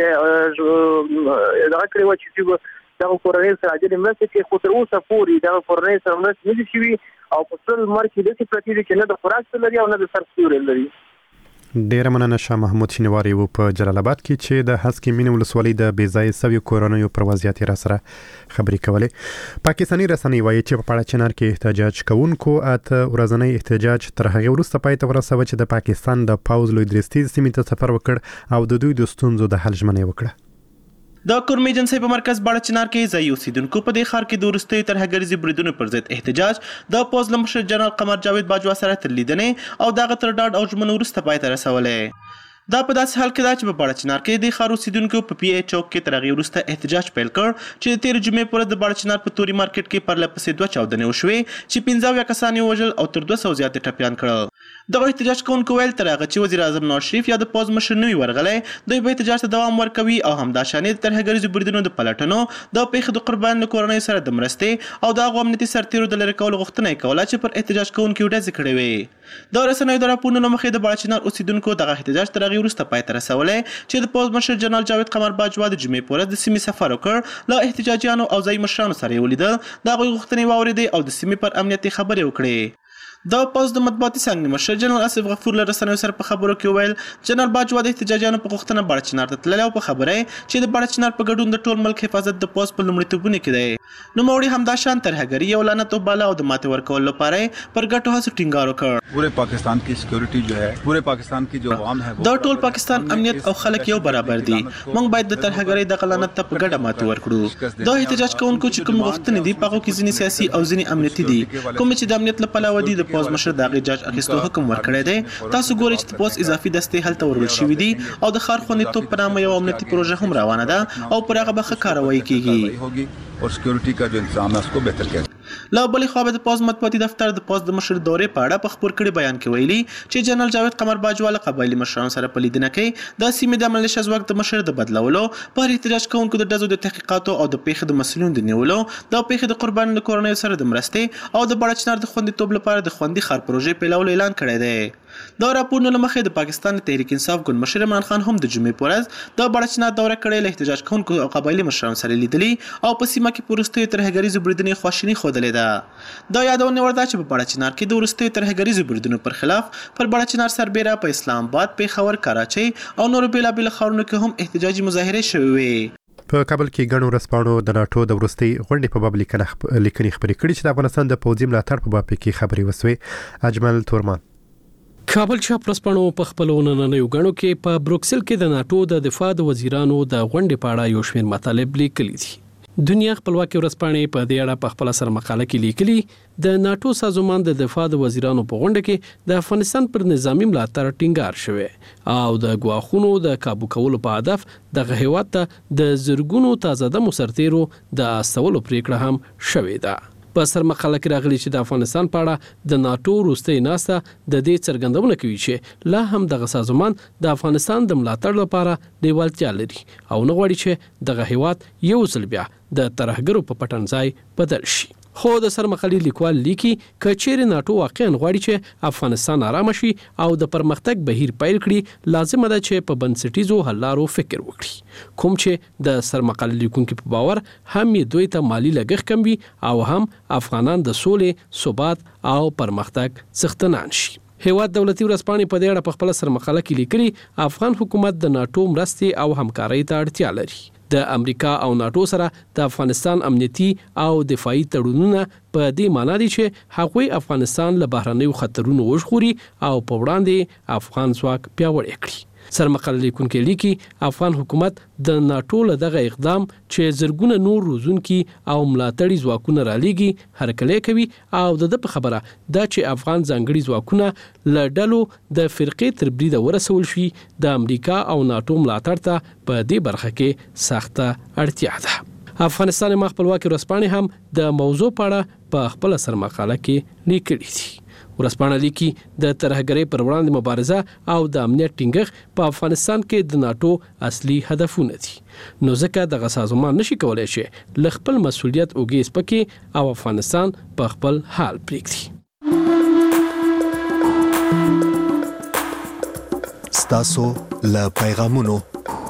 دغه کړې وه چې دوی به دغه کورنۍ سره عاجلې مرستې کوي، خو تر اوسه پورې دغه کورنۍ سره مرستې نه دي شوي او په سره لمر کې داسې پرتې دي چې نه د خوراک څه لري او نه د سر سیوری لري. ډیره مننه. شاه محمود شینواری و په جلال آباد کې چې د هسکې مینې ولسوالۍ د بې ځایه سوي کورنیو پر وضعیت را سره خبرې کولې. پاکستاني رسنۍ وایي چې په پاړاچنار کې احتجاج کوونکو اته ورځنی احتجاج تر هغه وروسته پای ته ورسوه چې د پاکستان د پاوز لوی درستیز سیمې ته سفر وکړ او د دوی د ستونزو د حل ژمنه وکړه. د کورم ایجنسی په مرکز باړچنار کې ځایي اوسیدونکو په دې ښار کې د وروستیو ترهګریزې بریدونو پر ضد احتجاج د پوځ له مشر جنرال قمر جاوید باجوا سره تر لیدنې او دغه تر ډاډ او ژمنو وروسته پای ته رسولی. دا په داسې حال کې ده چې په باړچنار کې د ښار اوسیدونکو په پی ای چوک کې تر هغې وروسته احتجاج پیل کړ چې د تېرې جمعې په ورځ د باړچنار په توري مارکیټ کې پرله پسې دوه چاودنې وشوې چې پنځه اویا کسان یې وژل او تر دوه سوه زیات یې ټپیان کړل. دغه احتجاج کوونکو ویل تر هغه چې وزیر اعظم نواز شریف یا د پوځ مشر نه وي ورغلی دوی به احتجاج ته دوام ورکوي او همداشانې د ترهګریزو بریدونو د پلټنو د پیښې د قربانیانو له کورنیو سره د مرستې او د هغو امنیتي سرتېرو د لرې کولو غوښتنه یې کوله چې پر احتجاج کوونکو ډزې کړې وې. د رسنیو د راپورونو له مخې د باړچنار اوسیدونکو دغه احتجاج تر هغې وروسته پای ته رسولی چې د پوځ مشر جنرال جاوید قمر باجوا د جمعې په ورځ د سیمې سفر وکړ. له احتجاجیانو او ځایي مشرانو سره یې ولیدل، د هغوی غوښتنې واورېدې او د سیمې پر امنیت یې خبرې وکړې. د پوز د مطبوعاتي څنګه مشر جنرال اسف غفور له رسنیو سره په خبرو کې ویل جنرال باجوا د احتجاجانو په غوښتنه بړچنار ته تللی او په خبره چې د بړچنار په ګډون د ټول ملک حفاظت د پوز په لومړیتوبونو کې دی. نو موري همدا شان ترهګری او لعنت او بالا او د ماته ورکول لپاره پر ګټو هڅو ټینګار وکړ. پورے پاکستان کی سکیورٹی جو ہے پورے پاکستان کی جو عوام ہے د ټول پاکستان امنیت او خلک یو برابر دي. موږ باید د ترهګری د لعنت ته په ګډه ماته ورکړو. دا احتجاج کوونکو چې کوم غوښتنې دي په هغه کې ځینې سیاسي او ځینې امنیتي دي. کوم چې د امنیت لپاره ودی د پوز مشر د اجازه اخیستو حکم ورکړی دی. تاسو ګورئ چې د پوز اضافي دستې هلته ورول شوې دي او د ښار خوندیتوب په نامه یو امنیتي پروژه هم روانه ده او پر هغه به ښه کاروايي کیږي او سکیورټي کا جو انتظام ہے اس کو بهتر کړي. لا بلې خو د پوز مطبوعاتي دفتر د پوز د مشر دورې په اړه په خبر کړي بیان کې ویلي چې جنرال جاوید قمر باجوا له قبایلی مشرانو سره په لیدنه کې د سیمې د ملي شزواک د مشر د بدلولو په احتجاج کوونکو د ډزو د تحقیقاتو او د پیښې د مسلون د نیولو د پیښې د قربانیانو کورنۍ سره د مرستې او د بړچنار د خوندیتوب لپاره د خوندي خار پروژې پیلولو اعلان کړی دی. دا راپورونه له مخې د پاکستان تحریک انصاف ګوند مشر عمران خان هم د جمعې په ورځ د بړچنار دوره کړې له احتجاج کوونکو او قبایلی مشرانو سره لیدلي او په سیمه کې پوروستي ترهګریزو بریدونې خواشیني ښودلې ده. دا یادونه ورده چې په بړچنار کې د ورستي ترهګریزو بریدونو پر خلاف پر بړچنار سربېره په اسلام آباد، پیښور، کراچۍ او نورو بیلابیل ښارونو کې هم احتجاجي مظاهرې شوې وې. په کابل کې ګڼو ورځپاڼو د ناتو د ورستي غونډې په باب لیکنه لیکنې خبرې کړې چې د افغانستان د پوځي ملاتړ په باب کې خبرې وسوې. اجمل تورمان کابل چاپ رسپانو په خپل ونننیو غاڼو کې په بروکسل کې د ناتو د دفاع د وزیرانو د غونډې په اړه یو شمېر مطالب لیکلي دي. دنیا خپلواکي ورځپاڼې په دې اړه په خپل سر مقاله کې لیکلي د ناتو سازمان د دفاع د وزیرانو په غونډه کې د افغانستان پر نظامی ملاتړ ټینګار شوی او د ګواښونو د کابو کولو په هدف د هیواد ته د زرګونو تازه د مسرتیرو د استولو پریکړه هم شوې ده. په سر مقاله کې راغلي چې د افغانستان په اړه د ناتو روستي ناسته د دې څرګندونه کوي چې لا هم دغه سازمان د افغانستان د ملاتړ لپاره لیوالتیا لري او نه غواړي چې دغه هیواد یو ځل بیا د ترهګرو په پټن ځای بدل شي. خو د سر مقالې لیکوال لیکي کچېر ناتو واقعا غواړي چې افغانستان آرام شي او د پرمختګ بهیر پیل کړي، لازم ده چې په بنسټیزو حل لارو فکر وکړي، کوم چې د سر مقالې لیکونکو په باور هم دوی ته مالی لګښت کم وي او هم افغانان د سولې، ثبات او پرمختګ څښتنان شي. هیواد دولتي ورځپاڼې په دې اړه په خپل سر مقاله کې لیکلي افغان حکومت د ناتو مرستې او همکارۍ ته اړتیا لري. د امریکا او ناتو سره د افغانستان امنیتي او دفاعي تړونونه په دې معنی دي چې هغوی افغانستان له بهرنیو خطرونو وژغوري او په وړاندې افغان ځواک پیاوړی کړي. سر مقاله لیکونکي لیکي افغان حکومت د ناتو له دغه اقدام چې زرګونه نور روزونکي او ملاتړي ځواکونه رالېږي هرکلی کوي او د په خبره دا چې افغان ځانګړي ځواکونه له ډلو د فرقې تر بریده ورسول شي د امریکا او ناتو ملاتړ ته په دې برخه کې سخته اړتیا ده. افغانستان ما خپلواکي ورځپاڼې هم د موضوع په اړه په خپل سر مقاله کې لیکلي دي. ورځپاڼه لیکي د ترهګرۍ پر وړاندې مبارزه او د امنیت ټینګښت په افغانستان کې د ناتو اصلي هدفونه دي، نو ځکه دغه سازمان نشي کولای چې له خپل مسولیت اوږې سپکې او افغانستان په خپل حال پرېږدي. ستاسو له پیغامونو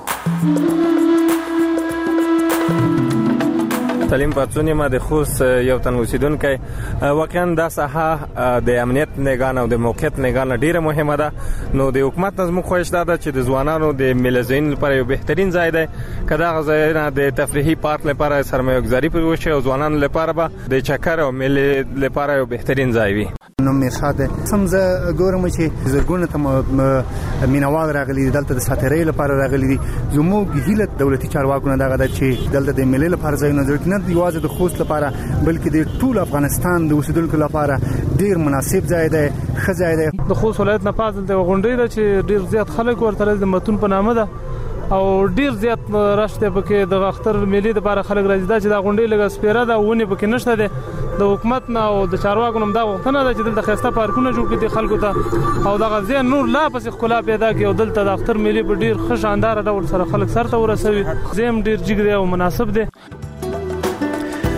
سلیم پاتسونی ما د خوست یو تن اوسیدونکی واقعا دا ساحه د امنیت نگاه او د موقعیت نگاه ډیره مهمه ده. نو د حکومت نظم خواهش ده چې د ځوانانو د ملزین لپاره یو بهترین ځای دی که دا ځایونه د تفریحي پارک لپاره سرمایه‌گذاري پرې وشي او ځوانانو لپاره به د چکر او میلې لپاره یو بهترین ځای وي. نو مرشاد سمزه ګورم چې زرګونه ته مینوال راغلي دلته د ساترۍ لپاره راغلي دي. زموږ هیله دولتي چارواکو نه دغه چې دلته د میلې لپاره ځای نه جوړ نه دی یوازې د خوست لپاره بلکې د ټول افغانستان د اوسیدونکو لپاره ډیر مناسب ځای دی، ښه ځای دی. د خوست ولایت نه فاضل د غونډې ده چې ډیر زیات خلک ورته د متون په نامه ده او ډیر زیات راشته پکې د اختر میلې لپاره خلک راځي دا چې دا غونډې لګه سپیره ده ونی پکې نشته ده. د حکومت نه او د چارواکو نه دا غوښتنه ده چې دلته خسته پارکونه جوړ کړي خلکو ته او دا غزي نور لا پس خلا پیدا کړي او دلته د اختر میلې په ډیر ښه شاندار ډول سره خلک سره ورسوي. زم ډیر جګ دی او مناسب دی.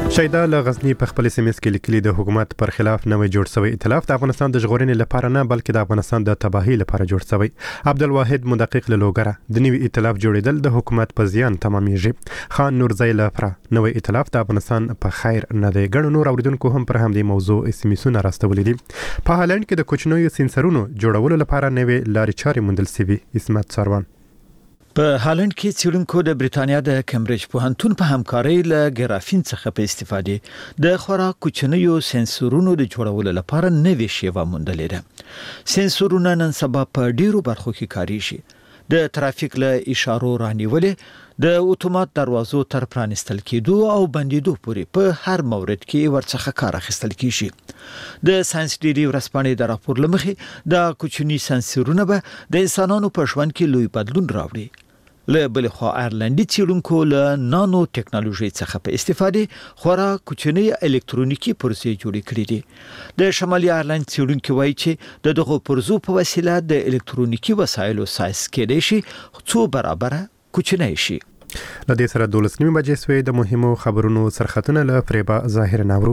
شیدا له غزنی په خپل سیمه کې لیکلي د حکومت پر خلاف نوې جوړ شوی ائتلاف د افغانستان د ژغورنې لپاره نه بلکې د افغانستان د تباهي لپاره جوړ شوی. عبدالواحد مدقق له لوګره د نوې ائتلاف جوړیدل د حکومت په زیان تمامېږي. خان نورزی لفرا نوې ائتلاف د افغانستان په خیر نه دی. ګڼ نور اوریدونکو هم پر همدې موضوع اسمیسونه راستولې دي. په هالند کې د کوچنیو سنسرونو جوړولو لپاره نوې لارې چارې موندل شوي. اسمت سروان په هالند کې څېړونکو د بریتانیا د کمبریج پوهنتون په همکارۍ له ګرافین څخه په استفادې د خورا کوچنیو سنسورونو د جوړولو لپاره نوې شیوه موندلې ده. سنسورونه نن سبا په ډیرو برخو کې کاریږي. د ترافیک له اشارو رانیولې د اتومات دروازو تر پرانستل کېدو او بندیدو پورې په هر مورد کې ورڅخه کار اخیستل کیږي. د ساينس ډیری ورسپانې د راپور لمخې د کوچني سنسورونه به د انسانانو په ژوند کې لوی بدلون راوړي. له بل خوا ایرلندي څېړونکو له نانو ټیکنالوژي څخه په استفادې خورا کوچني الکترونیکی پرزې جوړې کړې دي. د شمالي ایرلند څېړونکو وایي چې د دغه پرزو په وسیله د الکترونیکی وسایلو سایز کېدای شي څو برابره کوچنی شي. له دې سره دولس نیمه بجې سوې د مهمو خبرونو سرختونه له فریبا ظاهر ناورو.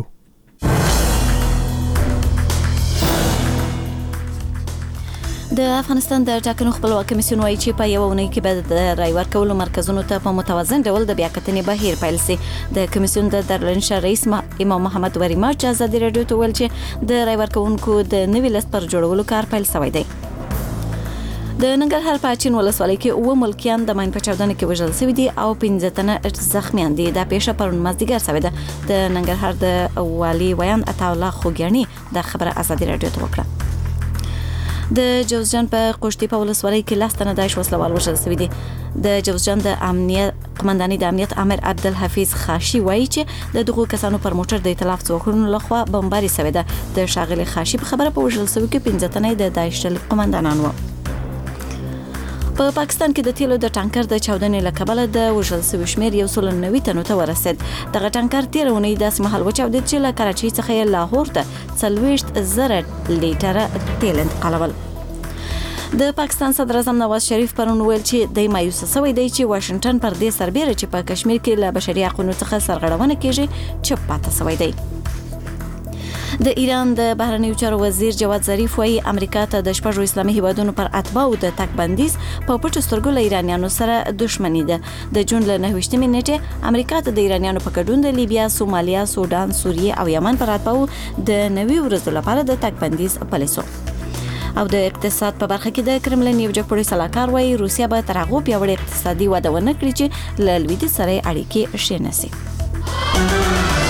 د افغانستان د ټاکنو خپلواک کمیسیون وايي چې په یو اونۍ کې به د رای ورکولو مرکزونو ته په متوازن ډول د بیاکتنې بهیر پیل شي. د کمیسیون د درلنشا رئیس امام محمد وریما چې ازادي رادیو ته ویل چې د رای ورکونکو د نوي لیست پر جوړولو کار پیل شوی دی. د ننګرهار په اچین ولسوالۍ کې اوه ملکیان د ماین په چاودنه کې وژل شوي دي او پنځه تنه زخمیان دي. دا پیښه پرون مازدیګر شوې ده. د ننګرهار د والي ویان عطاالله خوګیاني د خبره ازادي رادیو ته وکړه. د جوزجان په قشتي په ولسوالۍ کې لاس تنه داعش وسلوال وژل شوي دي. د جوزجان د امنیت قمنداني د امنیت امر عبدالحفیظ خاشي وایي چې د دغو کسانو پر موټر د ائتلاف ځواکونو لخوا بمباري شوې ده. د ښاغلي خاشي په خبره په وژل شوي کې پنځه تنه د داعش ډلې قمندانان وو. په پا پاکستان کې د تیلو د ټانکر د چاودنې له کبله د وژل شوي شمېر یو سل نوي تنو ته ورسېد. دغه ټانکر تېره اونۍ داسې مهال وچاودېد چې له کراچۍ څخه یې لاهور ته څلوېښت زره لیټره تیل انتقالول. د پاکستان صدر اعظم نواز شریف پرون ویل چې د مایوس شوی دی چې واشنگټن پر دې سربېره چې په کشمیر کې له بشري حقوقو څخه سرغړونه کیږي چپ پاتې شوی دی. د ایران د بهرنیو چارو وزیر جواد ظریف وايي امریکا ته د شپږو اسلامي هیوادونو پر اتباعو د تګ بندیز په پټو سترګو له ایرانیانو سره دښمني ده. د جون له نهه ویشتمې نیټې امریکا ته د ایرانیانو په ګډون د لیبیا، سومالیا، سودان، سوریه او یمن پر اتباعو د نوي ورځو لپاره د تګ بندیز پالیسو. او د اقتصاد په برخه کې د کرملین یو جګپوړی سلاکار وايي روسیا به تر هغه پیاوړی اقتصادي وده ونه کړي چې له لویدیځ سره اړیکې ښې نشي.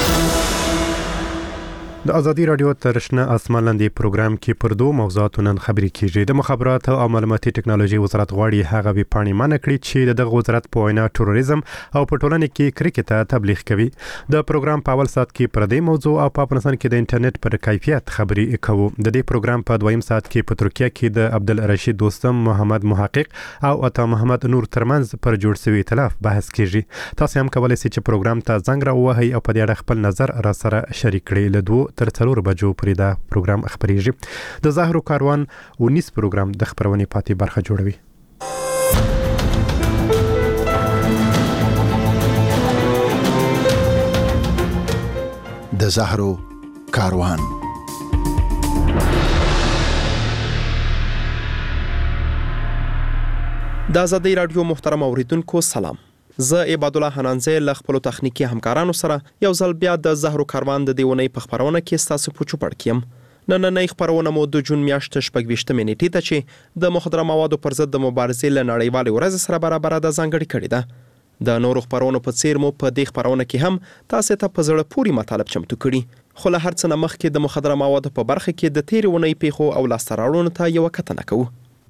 د ازادي رادیو ترشنه اسمان لاندې پروګرام کې پر دوه موضوعاتو نن خبرې کیږي. د مخابراتو او معلوماتي ټکنالوژي وزارت غواړي هغه وی پاڼې منع کړي چې د دغه وزارت په وینا ټوریزم او په ټولنه کې کرکټ ته تبلیغ کوي. د پروګرام په اول ساعت کې پر دې موضوع او په افغانستان کې د انټرنیټ پر کیفیت خبرې کوو. د دې پروګرام په دویم ساعت کې په ترکیه کې د عبدالرشید دوستم، محمد محقق او عطا محمد نور ترمنځ پر جوړ شوی ائتلاف بحث کیږي. تاسو هم کولی شئ چې پروګرام ته زنګ راووهئ او په دې اړه خپل نظر را سره شریک کړئ. له دوه تر څلور بجو پورې دا پروګرام خبرېږي. د زهرو کاروان ونیس پروګرام د خبرونې پاتې برخه جوړوي. د زهرو کاروان د ازادي رادیو محترم اوریدونکو سلام. زه عباد الله حنانزی له خپل تخنیکی همکارانو سره یو ځل بیا د زهرو کاروان د دیونی په خبرونه کې ستاسو په چوپړ کېم. نننۍ خبرونه مو د جون میاشتې شپږ ویشتمې نیټې ته چې د مخدره موادو پر ضد د مبارزې له نړیوالې ورځې سره برابره ده ځانګړې کړې ده. د نورو خبرونو په څیر مو په دې خبرونه کې هم تاسو ته په زړه پورې مطالب چمتو کړي. خو له هر څه نه مخکې د مخدره موادو په برخه کې د تیرې اونۍ پیښو او لاسته راوړنو ته یوه کتنه کوو.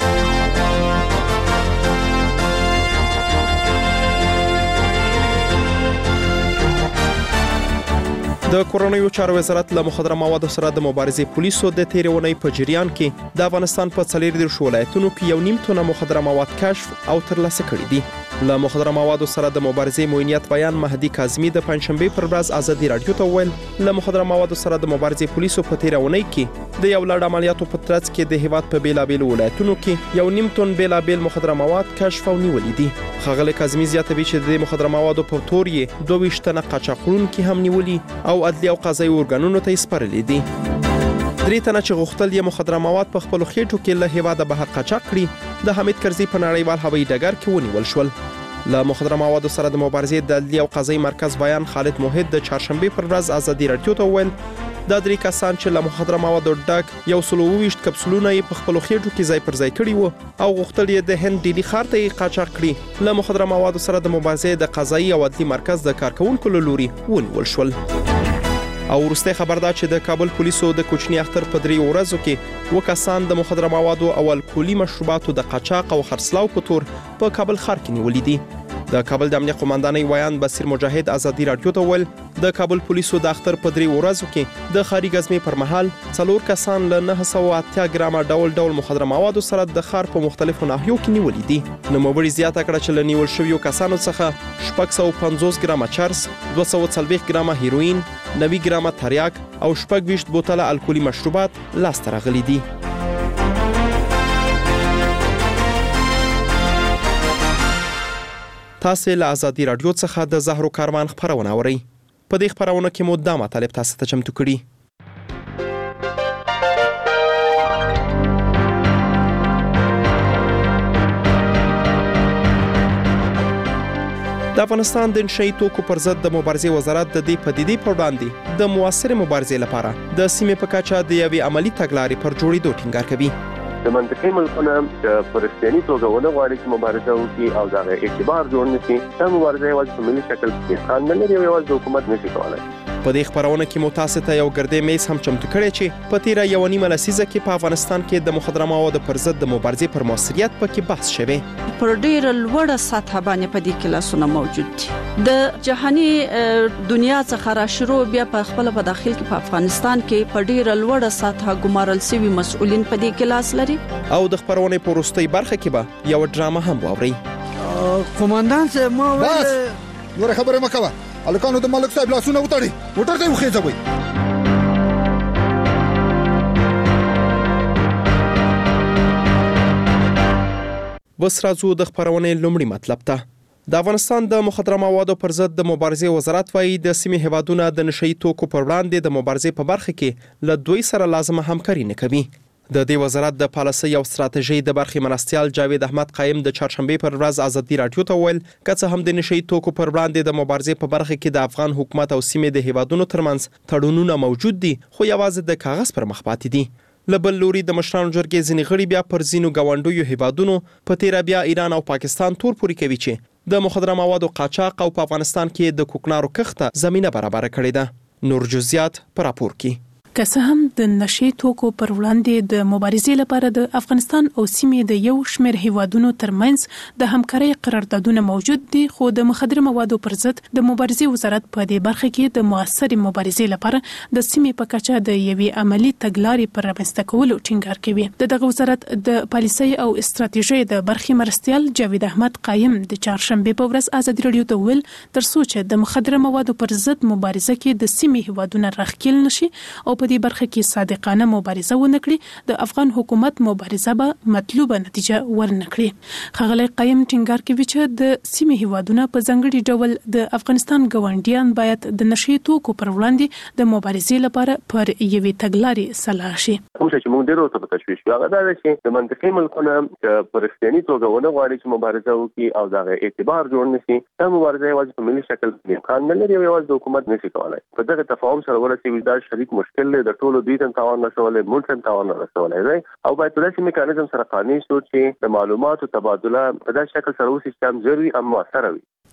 د کورونیو چارو وزارت له مخدره موادو سره د مبارزې پولیسو د تیرې اونۍ په جریان کې د افغانستان په څلور دېرش ولایتونو کې یو نیم تونه مخدره مواد کشف او ترلاسه کړي دي. له مخدره موادو سره د مبارزې موینیت بیان مهدي کاظمي د پنځشنبه پر ورځ ازادي رادیو ته وویل له مخدره موادو سره د مبارزې پولیسو په تیره اونۍ کې د یو لړ عملیاتو په ترڅ کې د هیواد په بیلابیلو ولایتونو کې یو نیم ټن بیلابیل مخدره مواد کشف او نیولې دي. ښاغلی کاظمي زیاتوي چې د مخدره موادو په تور یې دوه ویشت تنه قاچاقونکي هم نیولي او عدلي او قضایي ارګانونو ته یې سپارلي دي. درې تنه چې غوښتل یې مخدره مواد په خپلو خېټو کې له هیواده بهر قاچاق کړي د حمید کرزي په نړیوال هوایي ډګر کې ونیول شول. له مخدره موادو سره د مبارزې د عدلي او قضایي مرکز بیان خالد موحد د چهارشنبه پر ورځ ازادي رادیو ته وویل دا درې کسان چې له مخدره موادو ډک یو سل اوه ویشت کپسولونه یې په خپلو خېټو کې ځای پر ځای کړي وو او غوښتل یې د هند ډیلي ښار ته یې قاچاق کړي. له مخدره موادو سره د مبارزې د قضایي او عدلي مرکز د کارکوونکو له لوري ونیول شول. او وروستی خبر دا چې د کابل پولیسو د کوچني اختر په درې ورځو کې اووه کسان د مخدره موادو او الکولي مشروباتو د قاچاق او خرڅلاو په تور په کابل ښار کې نیولي دي. د کابل د امنیت قومندانۍ ویان بصیر مجاهد ازادي رادیو ته وویل د کابل پولیسو د اختر په درې ورځو کې د ښاري ګزمې پر مهال څلور کسان له نهه سوه اتیا ګرامه ډول ډول مخدره موادو سره د ښار په مختلفو ناحیو کې نیولي دي. نوموړي زیاته کړه چې له نیول شویو کسانو څخه شپږ سوه پنځوس ګرامه چرس، دوه سوه څلوېښت ګرامه هیروین، نوي ګرامه تریاک او شپږ ویشت بوتله الکولي مشروبات لاسته راغلي دي. تاسو له ازادي رادیو څخه د زهرو کاروان خبرونه اورئ. په دې خبرونه کې مو دا مطالب تاسو ته چمتو کړي. د افغانستان د انشائی توکو پر ضد د مبارزې وزارت د دې پدیدې پر وړاندې د موثرې مبارزې لپاره د سیمې په کچه د یوې عملی تګلارې پر جوړېدو ټینګار کوي. د منطقي ملکونه چې په رښتینې توګه ونه غواړي چې مبارزه وکړي او دغه اعتبار جوړ نه کړي، دا مبارزه یوازې په ملي شکل کې خان نه لري او یوازې د حکومت نشي کولی. په دې خبرونه کې مو تاسو ته یو ګردې میز هم چمتو کړی چې په تیره یوه نیمه لسیزه کې په افغانستان کې د مخدره موادو پر ضد د مبارزې پر موثریت پکې بحث شوی. پر ډیره لوړه سطح باندې په دې کلاسونه موجود دي. د جهاني دنیا څخه را شروع بیا په خپل په داخل کې په افغانستان کې په ډیره لوړه سطح ګمارل شوی مسؤلین په دې کلاس لري. او د خبرونه په وروستۍ برخه کې به یو ډرامه هم واوري. قوماندان صاحب ما بس نور خبره مکوه. الکانو د ملک صاحب لاسونه وتړي موټر ته وخېځوي. وس راځو د خبرونې لومړی مطلب ته. د افغانستان د مخدره موادو پر ضد د مبارزې وزارت وايي د سیمې هیوادونه د نشئی توکو پر وړاندې د مبارزې په برخه کې له دوی سره لازمه همکاري نه کوي. د دې وزارت د پالیسۍ او ستراتیژۍ د برخې مرستیال جاوید احمد قایم د چهارشنبه پر ورځ ازادي رادیو ته وویل که څه هم د نشئی توکو پر وړاندې د مبارزې په برخه کې د افغان حکومت او سیمې د هیوادونو ترمنځ تړونونه موجود دي، خو یوازې د کاغذ پر مخ پاتې دي. له بل لوري د مشرانو جرګې ځینې غړي بیا پر ځینو ګاونډیو هیوادونو په تیره بیا ایران او پاکستان تور پورې کوي چې د مخدره موادو قاچاق او په افغانستان کې د کوکنارو کښت زمينه برابر کړې ده. نور جزئیات پر راپور کې. که څه هم د نشئی توکو پر وړاندې د مبارزې لپاره د افغانستان او سیمې د یو شمېر هیوادونو ترمنځ د همکارۍ قراردادونه موجود دي، خو د مخدره موادو پر ضد د مبارزې وزارت په دې برخه کې د موثرې مبارزې لپاره د سیمې په کچه د یوې عملی تګلارې پر رامنځته کولو ټینګار کوي. د دغه وزارت د پالیسۍ او استراتیژۍ د برخې مرستیال جاوید احمد قایم د چهارشنبه په ورځ ازادي رادیو ته ویل ترڅو چې د مخدره موادو پر ضد مبارزه کې د سیمې هیوادونه راخکېل نشي او په دې برخه کې صادقانه مبارزه ونه کړي، د افغان حکومت مبارزه به مطلوبه نتیجه ورنکړي. ښاغلی قایم ټینګار کوي چې د سیمې هیوادونه په ځانګړي ډول د افغانستان ګاونډیان باید د نشئی توکو پر وړاندې د مبارزې لپاره پر یوې تګلارې سلا شي. کوم چې موږ ډېر ورته تشویش کوو هغه دا دی چې د منطقي ملکونه چې په رښتینې توګه ونه غواړي چې مبارزه وکړي او دغه اعتبار جوړ نه شي، دا مبارزه یوازې په ملي شکل امکان نه لري او یوازې د حکومت نشي کولی. په دغه تفاهم سره ورسېږي دا شریک مشکل دی، د ټولو دوی ته تاوان رسولی، موږ ته تاوان رسولی دی او باید په داسې میکانیزم سره قانع شو چې د معلوماتو تبادله په داسې شکل سره وشي چې هم ژر وي هم مؤثره وي.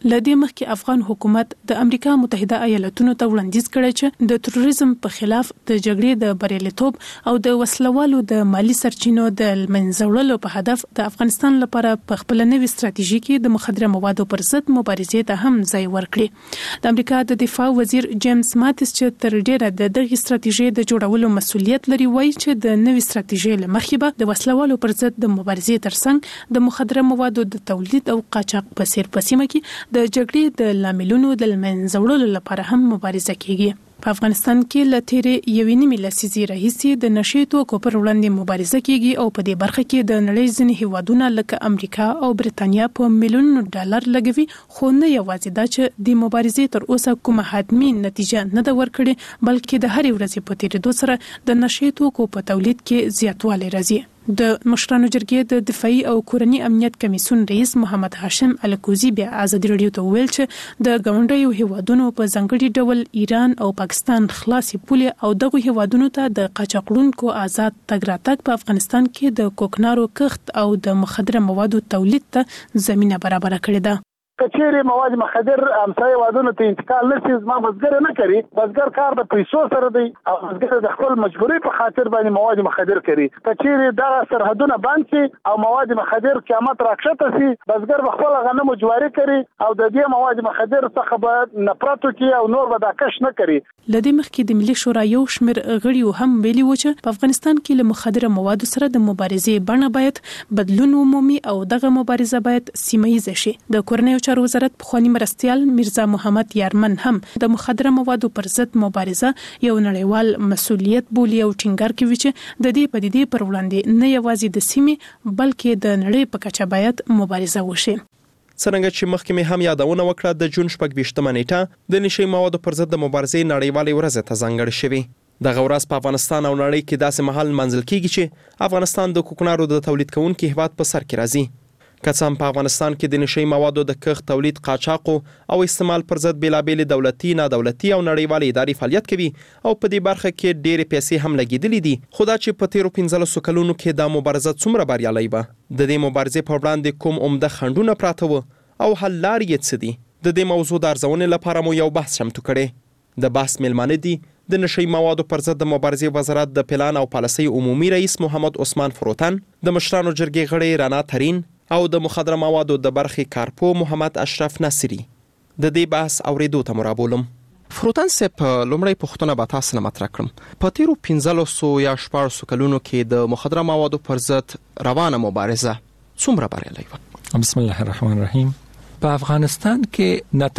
لدې مخکې افغان حکومت د امریکا متحده ایالاتونو ته وړاندیز کړی چې د تروریزم په خلاف د جګړې د بریالیتوب او د وسلوالو د مالی سرچینو د منځوړلو په هدف د افغانستان لپاره په خپل نوې ستراتیژي کې د مخدره موادو پر ضد مبارزې ته هم ځای ورکړي. د امریکا د دفاع وزیر جیمز ماتیس چې تر ډیره د دغه ستراتیژي د جوړولو مسؤلیت لري وایي چې د نوې ستراتیژي لمخې به د وسلوالو پر ضد د مبارزې ترڅنګ د مخدره موادو د تولید او قاچاق په سیر په سیمه کې د جګړې د لاملونو د منځوړلو لپاره هم مبارزه کیږي. په افغانستان کې ل تیرې یوې نیمې لسیزې راهیسې د نشې توکو پر وړاندې مبارزه کیږي او په دې برخه کې د نړۍ ځینې هیوادونه لکه امریکا او برېټانیا په میلیونونو ډالر لګوي، خو نه یوازې دا چې د مبارزې تر اوسه کومه حتمي نتیجه نه ده ورکړې، بلکې د هرې ورځې په تیریدو سره د نشې توکو په تولید کې زیاتوالی راځي. د مشرانو جرګې د دفاعي او کورنی امنیت کمیسیون رئیس محمد هاشم الکوزی بیا ازادي رادیو ته ویل چې د ګاونډیو هیوادونو په ځانګړي ډول ایران او پاکستان خلاصي پولې او دغه هیوادونو ته د قاچاقړونکو آزاد تګ راتګ په افغانستان کې د کوکنارو کښت او د مخدره موادو تولید ته زمينه برابر کړې ده. کچېری مواد مخدر همسایه وادونو ته انتقال نشي، زما بزګر نه کوي، بزګر کار د پیسو سره دی او بزګر د خپل مجبوري په خاطر باندې مواد مخدر کوي. کچېری دا سرحدونه بند شي او مواد مخدر قیامت راکښته شي، بزګر به خپل غنمو جواري کوي او د دې مواد مخدر څخه به نفرت کوي او نور به دا کش نه کوي. لدې مخکې د ملي شورا یو شمېر غړي هم ویلي و چې په افغانستان کې له مخدره موادو سره د مبارزې بڼه باید بدلون ومومي او دغه مبارزه باید سیمه ییزه شي. د کورنیو چارو وزارت پخوانی مرستیال میرزا محمد یارمن هم د مخدره موادو پر ضد مبارزه یو نړیوال مسؤلیت بولي او ټینګار کوي چې د دې پدیدې پر وړاندې نه یوازې د سیمې بلکې د نړۍ په کچه باید مبارزه وشي. څرنګه چې مخکې مې هم یادونه وکړه د جون شپږ ویشتمه نیټه د نشي موادو پر ضد د مبارزې نړیوالې ورځ ته ځانګړې شوې. دغه ورځ په افغانستان او نړۍ کې داسې مهال منځل کیږي چې افغانستان د کوکنارو د تولید کوونکو هیواد په سر کې راځي. که څه هم په افغانستان کې د نشي موادو د کښت، تولید، قاچاق او استعمال پر ضد بیلابېل دولتي، نادولتي او نړیوال ادارې فعالیت کوي او په دې برخه کې ډېرې پیسې هم لګېدلې دي، خو دا چې په تیرو پنځلسو کلونو کې دا مبارزه څومره بریالۍ وه، د دې مبارزې په وړاندې کوم عمده خنډونه پراته وو او حل لارې یې څه دي؟ د دې موضوع د ارزونې لپاره مو یو بحث چمتو کړی. د بحث میلمانه دي د نشي موادو پر ضد د مبارزې وزارت د پلان او پالیسۍ عمومي رئیس محمد عثمان فروتن، د مشرانو جرګې غړي رانا ترین او د مخدره موادو د برخې کارپو محمد اشرف ناصری. د دې بحث اوریدو ته مرابولم. فروتن صاحب، لومړی پوښتنه به تاسو نه مطرح کړم. په تیرو پنځلسو یا شپاړسو کلونو کې د مخدره موادو پر ضد روانه مبارزه څومره بریالۍ وه؟ بسم الله الرحمن الرحیم. په افغانستان کې نه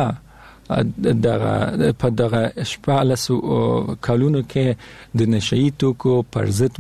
تنها دغه په دغه شپاړسو کلونو کې د نشئی توکو پر ضد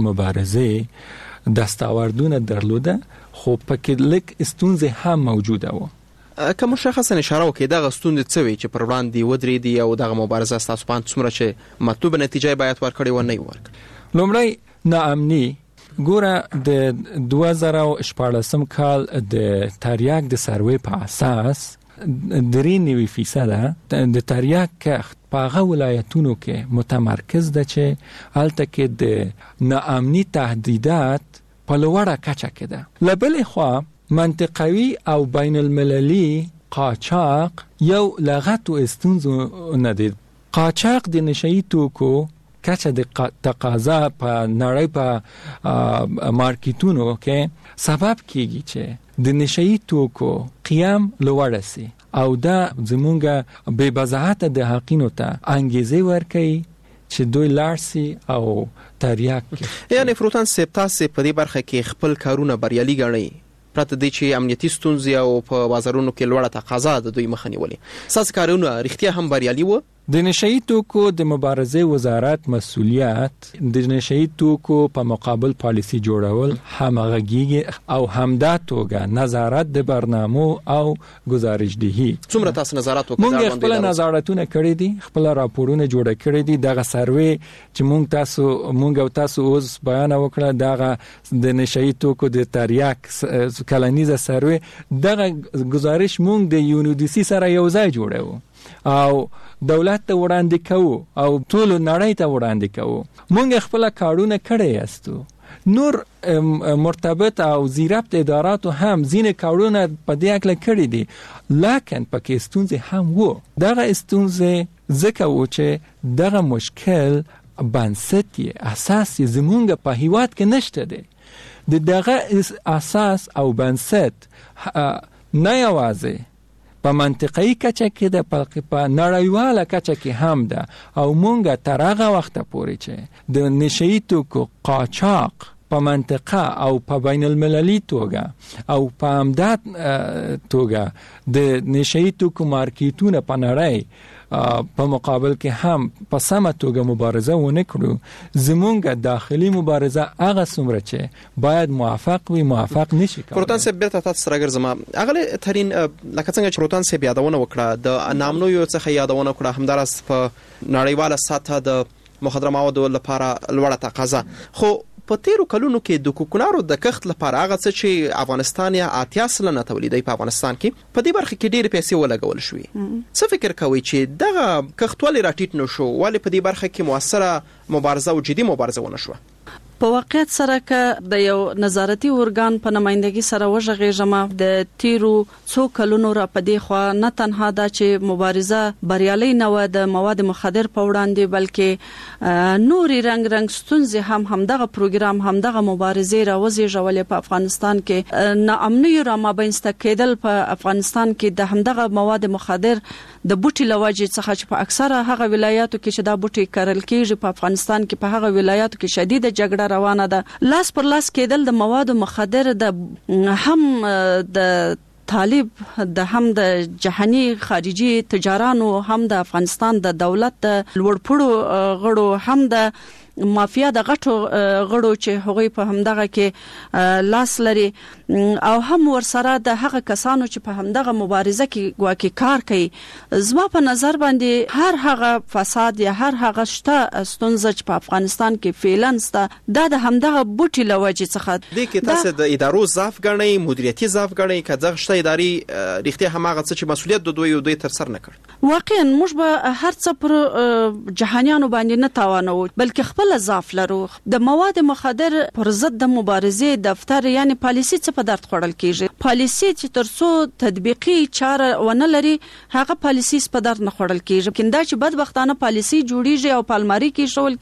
مبارزه دستاوردونه درلوده، خو پکې لږ ستونزې هم موجوده وو. که مشخصا اشاره وکړئ دغه ستونزې څه وي چې پر وړاندې ودرېدې او دغه مبارزه ستاسو په اند څومره چې مطلوبه نتیجه باید ورکړې و نه ورکړي؟ لومړی ناامني. ګوره د دوه زره شپاړسم کال د تریاک د سروې په اساس درې نوي فیصده د تریاک کښت په هغه ولایتونو کې متمرکز ده چې هلته کې د ناامني تهدیدات په لوړه کچه کې ده. له بلې خوا منطقوي او بین المللي قاچاق یو لغتو ستونزو نه دی. قاچاق د نشئی توکو کچه د تقاضا په نړۍ په مارکیټونو کې سبب کیږي چې د نشئی توکو قیام لوړ شي او دا زمونږ بې وضاحت د حقینو ته انګیزه ورکوي چې دوی لارسي او تریاک کې. یعنی فروتن صاحب، تاسو په دې برخه کې خپل کارونه بریالي ګڼئ پرته دې چې امنیتي ستونزې او په بازارونو کې لوړه تقاضا د دوی مخه نیولې. ستاسو کارونه رښتیا هم بریالي وو؟ د نشئی توکو د مبارزې وزارت مسؤلیت د نشئی توکو په مقابل پالیسی جوړول، همغږي او همدا توګه نظارت د برنامو او گزارشدهی. څومره تاسو نظارت وکړئ؟ موږ خپل نظارتونه کړی دي، خپل راپورونه جوړ کړی دي. دغه سروې چې موږ تاسو موږ او تاسو اوس بیان وکړه دغه د نشئی توکو د تریاک کلنیزه سروې، دغه گزارش موږ د یونودیسی سره یو ځای جوړو او دولت ته وړاندې کوو او ټول نړۍ ته وړاندې کوو. موږ خپل کارونه کړی یاستو نور مرتبط او زیربط اداراتو هم زین کارونه په دې اکل کړی دي، لکن پکې ستونزې هم وو. دغه ستونزې ځکه و چې دغه مشکل بنسټ اساس زمونږ په هیواد کې نشته دی. د دغه اساس او بنسټ نه یوازې په منطقي کچه کې ده، په نړیواله کچه کې هم ده. او مونږ تر هغه وخته پورې چې د نشهیي توکو قاچاق په منطقه او په بین المللي توګه او په همداد توګه د نشهیي توکو مارکیټونه په نړۍ په مقابل کې هم په سمه توګه مبارزه ونه کړو، زمونږ داخلي مبارزه هغه څومره چې باید موافق وي موافق نشي کولای. پروتان صاحب بیرته تاسو سره ګرځم. اغله ترين لکه څنګه چې پروتان صاحب یادونه وکړه د نامنویو څخه یادونه وکړه، همدارس په نړیواله سطح د مخدره موادو لپاره لوړه تقاضا. خو په تیرو کلونو کې د کوکنارو د کښت لپاره هغه څه چې افغانستان یا اتیا سلنه تولیدي په افغانستان کې په دې برخه کې ډېر پیسې ولګول شوې. څه فکر کوي چې دغه کښت ولې راټیټ نشو، ولې په دې برخه کې موثره مبارزه او جدي مبارزه ونه شوه؟ په واقعیت سره که د یو نظارتي ارګان په نمائندګي سره وژغېږم، د تیرو څو کلونو را پدې خو نه تنها دا چې مبارزه بریالي نه و د مواد مخدر په وړاندې، بلکې نوري رنگ رنگ ستونزې هم همدغه پروګرام همدغه مبارزه را وزېږولې په افغانستان کې. ناامني را مابینسته کېدل په افغانستان کې د همدغه مواد مخدر د بوټي لوجې څخه چې په اکثره هغه ولایاتو کې چې دا بوټي کرل کېږي په افغانستان کې، په هغه ولایاتو کې شدید جګړه روانه ده. لاس پر لاس کېدل د مواد مخدر د هم د طالب د هم د جهاني خارجي تجارانو هم د افغانستان د دولت د لوړپوړو غړو هم د مافیا د غټو غړو چې هغوی په همدغه کې لاس لري او هم ورسره د هغه کسانو چې په همدغه مبارزه کې ګواکې کار کوي. زما په نظر باندې هر هغه فساد یا هر هغه شته ستونزه چې په افغانستان کې فعلاً شته، دا د همدغه بوټي له وجې څخه دی. کې تاسو د ادارو ضعف ګڼئ، مدیریتي ضعف ګڼئ، که دغه شته ادارې رښتیا هماغه څه چې مسؤلیت د دوی یو دوی تر سر نه کړ؟ واقعاً موږ به هر څه پر جهانیانو باندې نه تاوانو، بلکې خپل ضعف لرو. د مواد مخدر پر ضد د مبارزې دفتر یعنی پالیسی څه په درد خوړل کیږي. پالیسی چې ترڅو تطبیقي چاره ونه لري هغه پالیسی په درد نه خوړل کیږي. کیندا چې بدبختانه پالیسی جوړیږي او پالماری کې شول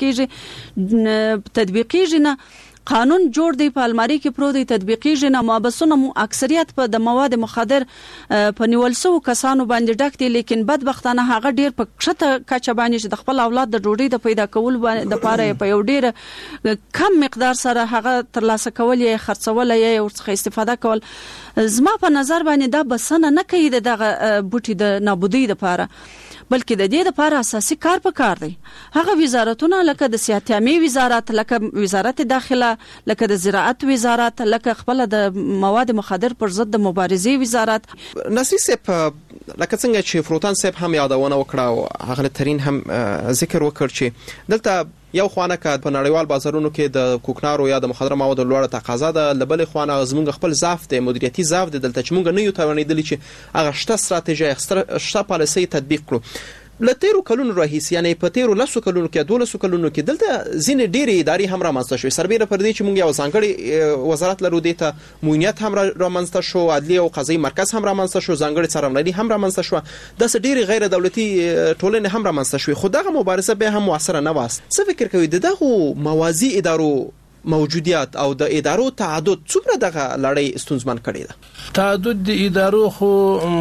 کیږي، تطبیقیږي نه. قانون جوړ دی په الماری کې پرو دی، تطبیقیږي نه. مابسونه اکثریت په د مواد مخدر په نیول سو کسانو باندې ډک دي، لیکن بدبختانه هغه ډیر په کښته کچه باندې چې د خپل اولاد د ډوډۍ د پیدا کول د پاره په یو ډیر کم مقدار سره هغه ترلاسه کول یا خرڅول یا ورڅخه استفاده کول. زما په نظر باندې دا بسنه نه کوي دغه بوټي د نابودی لپاره، بلکې د دې لپاره اساسي کار پکار دی. هغه وزارتونه لکه د صحت عامه وزارت، لکه وزارت داخله، لکه د زراعت وزارت، لکه خپل د مواد مخدر پر ضد د مبارزې وزارت. نصیر صاحب لکه څنګه چې فروتان صاحب هم یادونه وکړه او هغه ترين هم ذکر وکړ چې دلته یو خوانه که په نړیوال بازارونو کې د کوکنارو یا د مخدره موادو لوړه تقاضا ده، لبل خوانه زموږ خپل ضعف دی، مدیریتي ضعف دی دلته چې موږ نه یو توانیدلی چې هغه شته ستراتیژي شته پالیسي تطبیق کړو. لتیرو کلونو راهیسې یعنی په تیرو لسو کلونو کې دولسو کلونو کې دلته ځینې ډېرې ادارې هم رامنځته شوې، سربیره پر دې چې موږ یو ځانګړی وزارت لرو، دې ته موینیت هم رامنځته شو، عدلیه او قضایي مرکز هم رامنځته شو، ځانګړی څارنوالي هم رامنځته شو، داسې ډېرې غیر دولتي ټولنې هم رامنځته شوې. خو دغه مبارزه به هم موثره نه وه. څه فکر کوي د دغو موازي ادارو موجودیت او د ادارو تعدد څومره دغه لړۍ ستونزمن کړې ده؟ تعدد د ادارو خو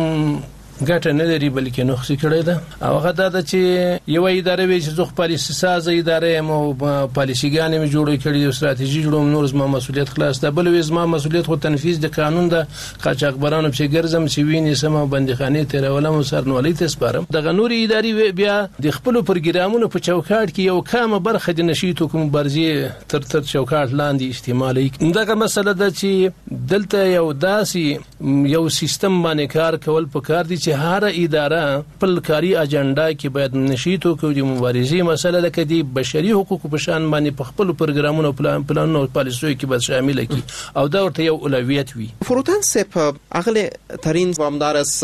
ګټه نه لري بلکې نقص کړی ده. او هغه دا چې یو اداره وي چې ځخ پالیسي ساز اداره مو پالیسيګانې مې جوړې کړې او ستراتیژي جوړوم، نور زما مسؤلیت خلاص ده. بل وې زما مسؤلیت خو تنفيذ د قانون ده. قاچاقبرانو په ګرځم چې ویني سم بندخانه تیرولم او سرنوالي ته سپارم. دغه نور اداري بیا د خپل پروګرامونو په چوکاټ کې یو کامه برخه د نشیتو کوم برزي تر تر چوکاټ لاندې استعمالي. دغه مسله ده چې دلته یو داسي یو سیستم باندې کار کول پکار دي چې هر اداره خپل کاري اجنډا کې باید نشي توکو د مبارزې مسله لکه د بشري حقوقو په شان باندې په خپل پروګرامونو پلان پلانونو او پالیسیو کې به شامل کړي او دا ورته یو اولویت وي. فروتان سپ اغله ترين وامدارس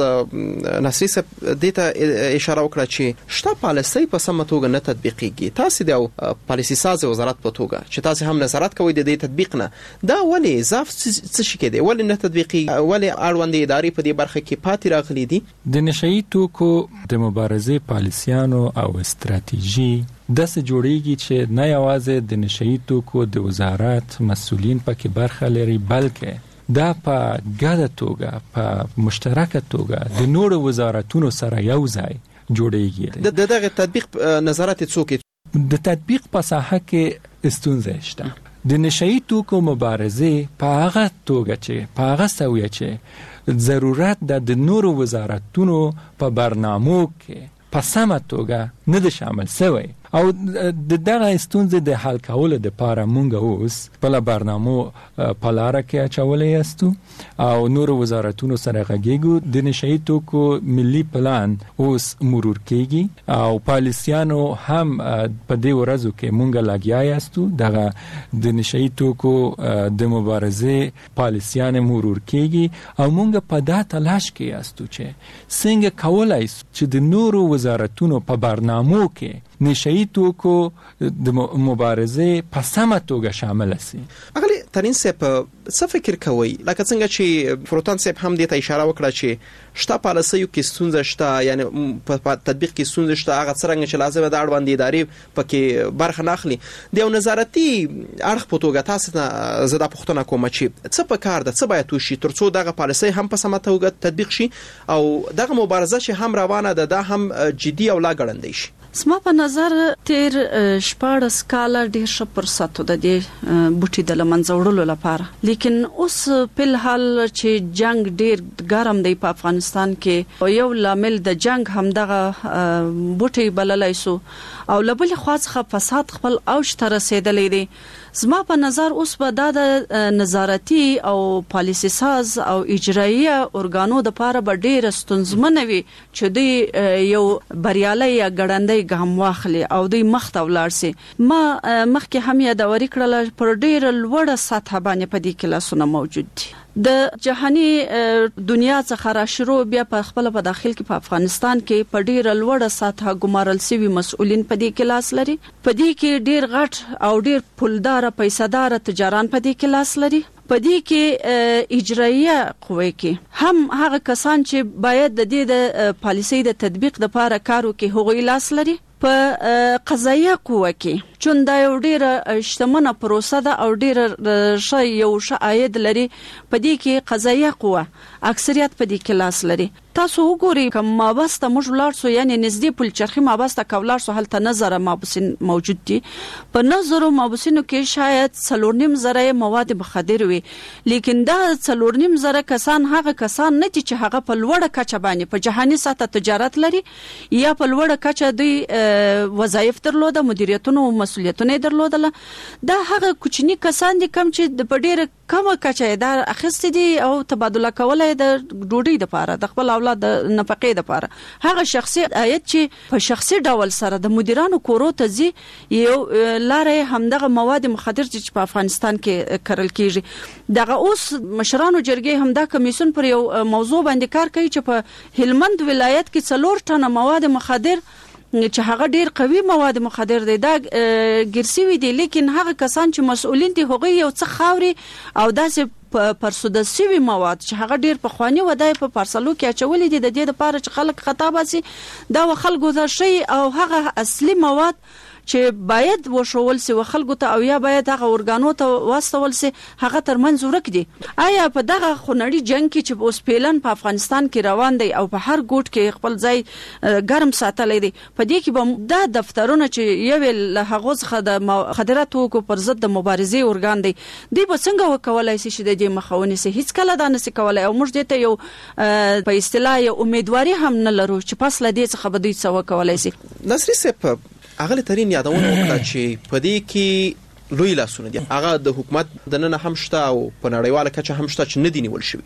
نصری سپ دته اشاره وکړه چې شته پالیسي په سمه توګه نه تطبیقيږي. تاسو د پالیسي ساز وزارت په توګه چې تاسو هم نظارت کوئ د دې تطبیق نه دا ولې ضعف څه شي کې دی ولې نه تطبیقي ولې اړوند ادارې په دې برخه کې پاتې راغلي دي؟ د نشئی توکو د مبارزې پالیسیانو او استراتیژي داسې جوړیږي چې نه یوازې د نشئی توکو د وزارت مسؤلین پکې برخه لري بلکې دا په ګډه توګه په مشترکه توګه د نورو وزارتونو سره یو ځای جوړیږي. د دغه تطبیق نظارت څوک د تطبیق په ساحه کې ستونزې شته. د نشئی توکو مبارزې په هغه توګه چې په هغه سویه چې ضرورت د نورو وزارتونو په برنامو کې په سمه توګه نه ده شامل شوی او د دغه ستونزې د حل کولو لپاره مونږ اوس په برنامو په لار کې اچولې استو او نور وزارتونو سره غږیږو. د نشئی توکو ملي پلان اوس مرور کیږي او پالیسیانو هم په دې ورځو کې مونږ لګیا یاستو دغه د نشئی توکو د مبارزې پالیسیان مرور کیږي او مونږ په دا تلاش کې یاستو چې څنګه کولای چې د نور وزارتونو په برنامو کې نشئی توکو د مبارزې په سمه توګه شامل شي. اغلی ترين سپ څه فکر کوي لکه څنګه چې فروتان سپ هم دې ته اشاره وکړه چې شته پالیسیو کې ستونزه شته یعنی په تطبیق کې ستونزه شته هغه څنګه چې لازم ده اړوند ادارې پکې برخه ناخلي د یو نظارتي اړخ په توګه تاسو ته زده پوښتنه کوم چې څه په کار ده څه باید وشي ترڅو دغه پالیسي هم په سمه توګه تطبیق شي او دغه مبارزه چې هم روانه ده دا هم جدي او لا ګړندې شي. سما په نظر تیر شپږ سکاله ډیر ښه فرصت د دې بوټي د لمنځه وړلو لپاره لیکن اوس په حال چې جنگ ډیر ګرم دی په افغانستان کې او یو لامل د جنگ هم دغه بوټي بللای سو او لبل خاصه فساد خپل اوج ته رسیدلې دي. زما په نظر اوس به د نظارتي او پالیسي ساز او اجرایي ارګانو د لپاره به ډیر ستونزمن وي چې دوی یو بریالي یا ګړندۍ ګام واخلي او دوی مخته ولاړ سي. ما مخکې هم یادوري کړل پر ډیر لوړه سطح باندې په دې کلاسونه موجود دي. د جهاني دنیا څخه را شروع بیا په خپل په داخل کې په افغانستان کې په ډیر لوړه سطح ګمارل شوی مسؤلین په دې کلاس لري. په دې کې ډیر غټ او ډیر پولدار پیسادار تجاران په دې کلاس لري. په دې کې اجرایي قوې کې هم هغه کسان چې باید د دې د پالیسۍ د تطبیق لپاره کار وکړي هغوی لاس لري. په قضایه قوه کې چون دا یو ډیر شتمنه پروسه ده او ډیر ښه یو ښه عاید لري. په دې کې قضایه قوه اکثریت په دې کې لاس لري. تاسو وګورئ کوم مابسته موږ ولر سو یعنی نږدې پل چرخي مابسته کولار سو هلته نظر مابسین موجود دي. په نظر مابسینو کې شاید څلورنیم زره مواد مخدر وي لیکن دا څلورنیم زره کسان هغه کسان نه دي چې هغه په لوړه کچه باندې په جهاني سطح تجارت لري یا په لوړه کچه دوی وظایف درلوده مدیریتونو او مسولیتونه درلودل. دا هغه کوچنی کسان دي کم چې د ډېر کمه کچه دا اخیست دي او تبادله کولای د ډوډۍ لپاره د خپل اولاد د نفقې لپاره. هغه شخصي عاید چې په شخصي ډول سره د مدیرانو کورو ته ځي یو لارې همدغه مواد مخدر چې په افغانستان کې کرل کیږي. دغه اوس مشرانو جرګې همدا کمیسیون پر یو موضوع باندې کار کوي چې په هلمند ولایت کې څلور ټنه مواد مخدر چې هغه ډیر قوي مواد مخدر دي دا ګرسي دي لیکن هغه کسان چې مسؤلین دي هغه یو څه خاوري او داسې پرسودسي مواد چې هغه ډیر په خواني ودای په پارسلو کې اچولې دي د دې لپاره چې خلک خطا باسي دا خلکو ته شي او هغه اصلي مواد چې باید وشول سي وخلکو ته او یا باید هغه اورګانو ته واستول سي هغه ترمنځ ورک دي. آیا په دغه خنړی جنگ کې چې اوس پیلن په افغانستان کې روان دی او په هر ګوټ کې خپل ځای ګرم ساتلې دي په دې کې به دا دفترونه چې یو له هغه څخه د مخدراتو کو پر ضد د مبارزې اورګان دی دی به څنګه وکولای شي چې د دې مخاوني سي هیڅ کله دا نس کولای او موږ دې ته یو په اصطلاح یو امیدواري هم نه لرو چې پس له دې څخه به دوی څه وکولای شي. نصری سپ اغله ترين یادونه وکړه چې په دې کې لوی لاسونه دي هغه د حکومت د نن هم شته او په نړیواله کچه هم شته چې نه دي نیول شوی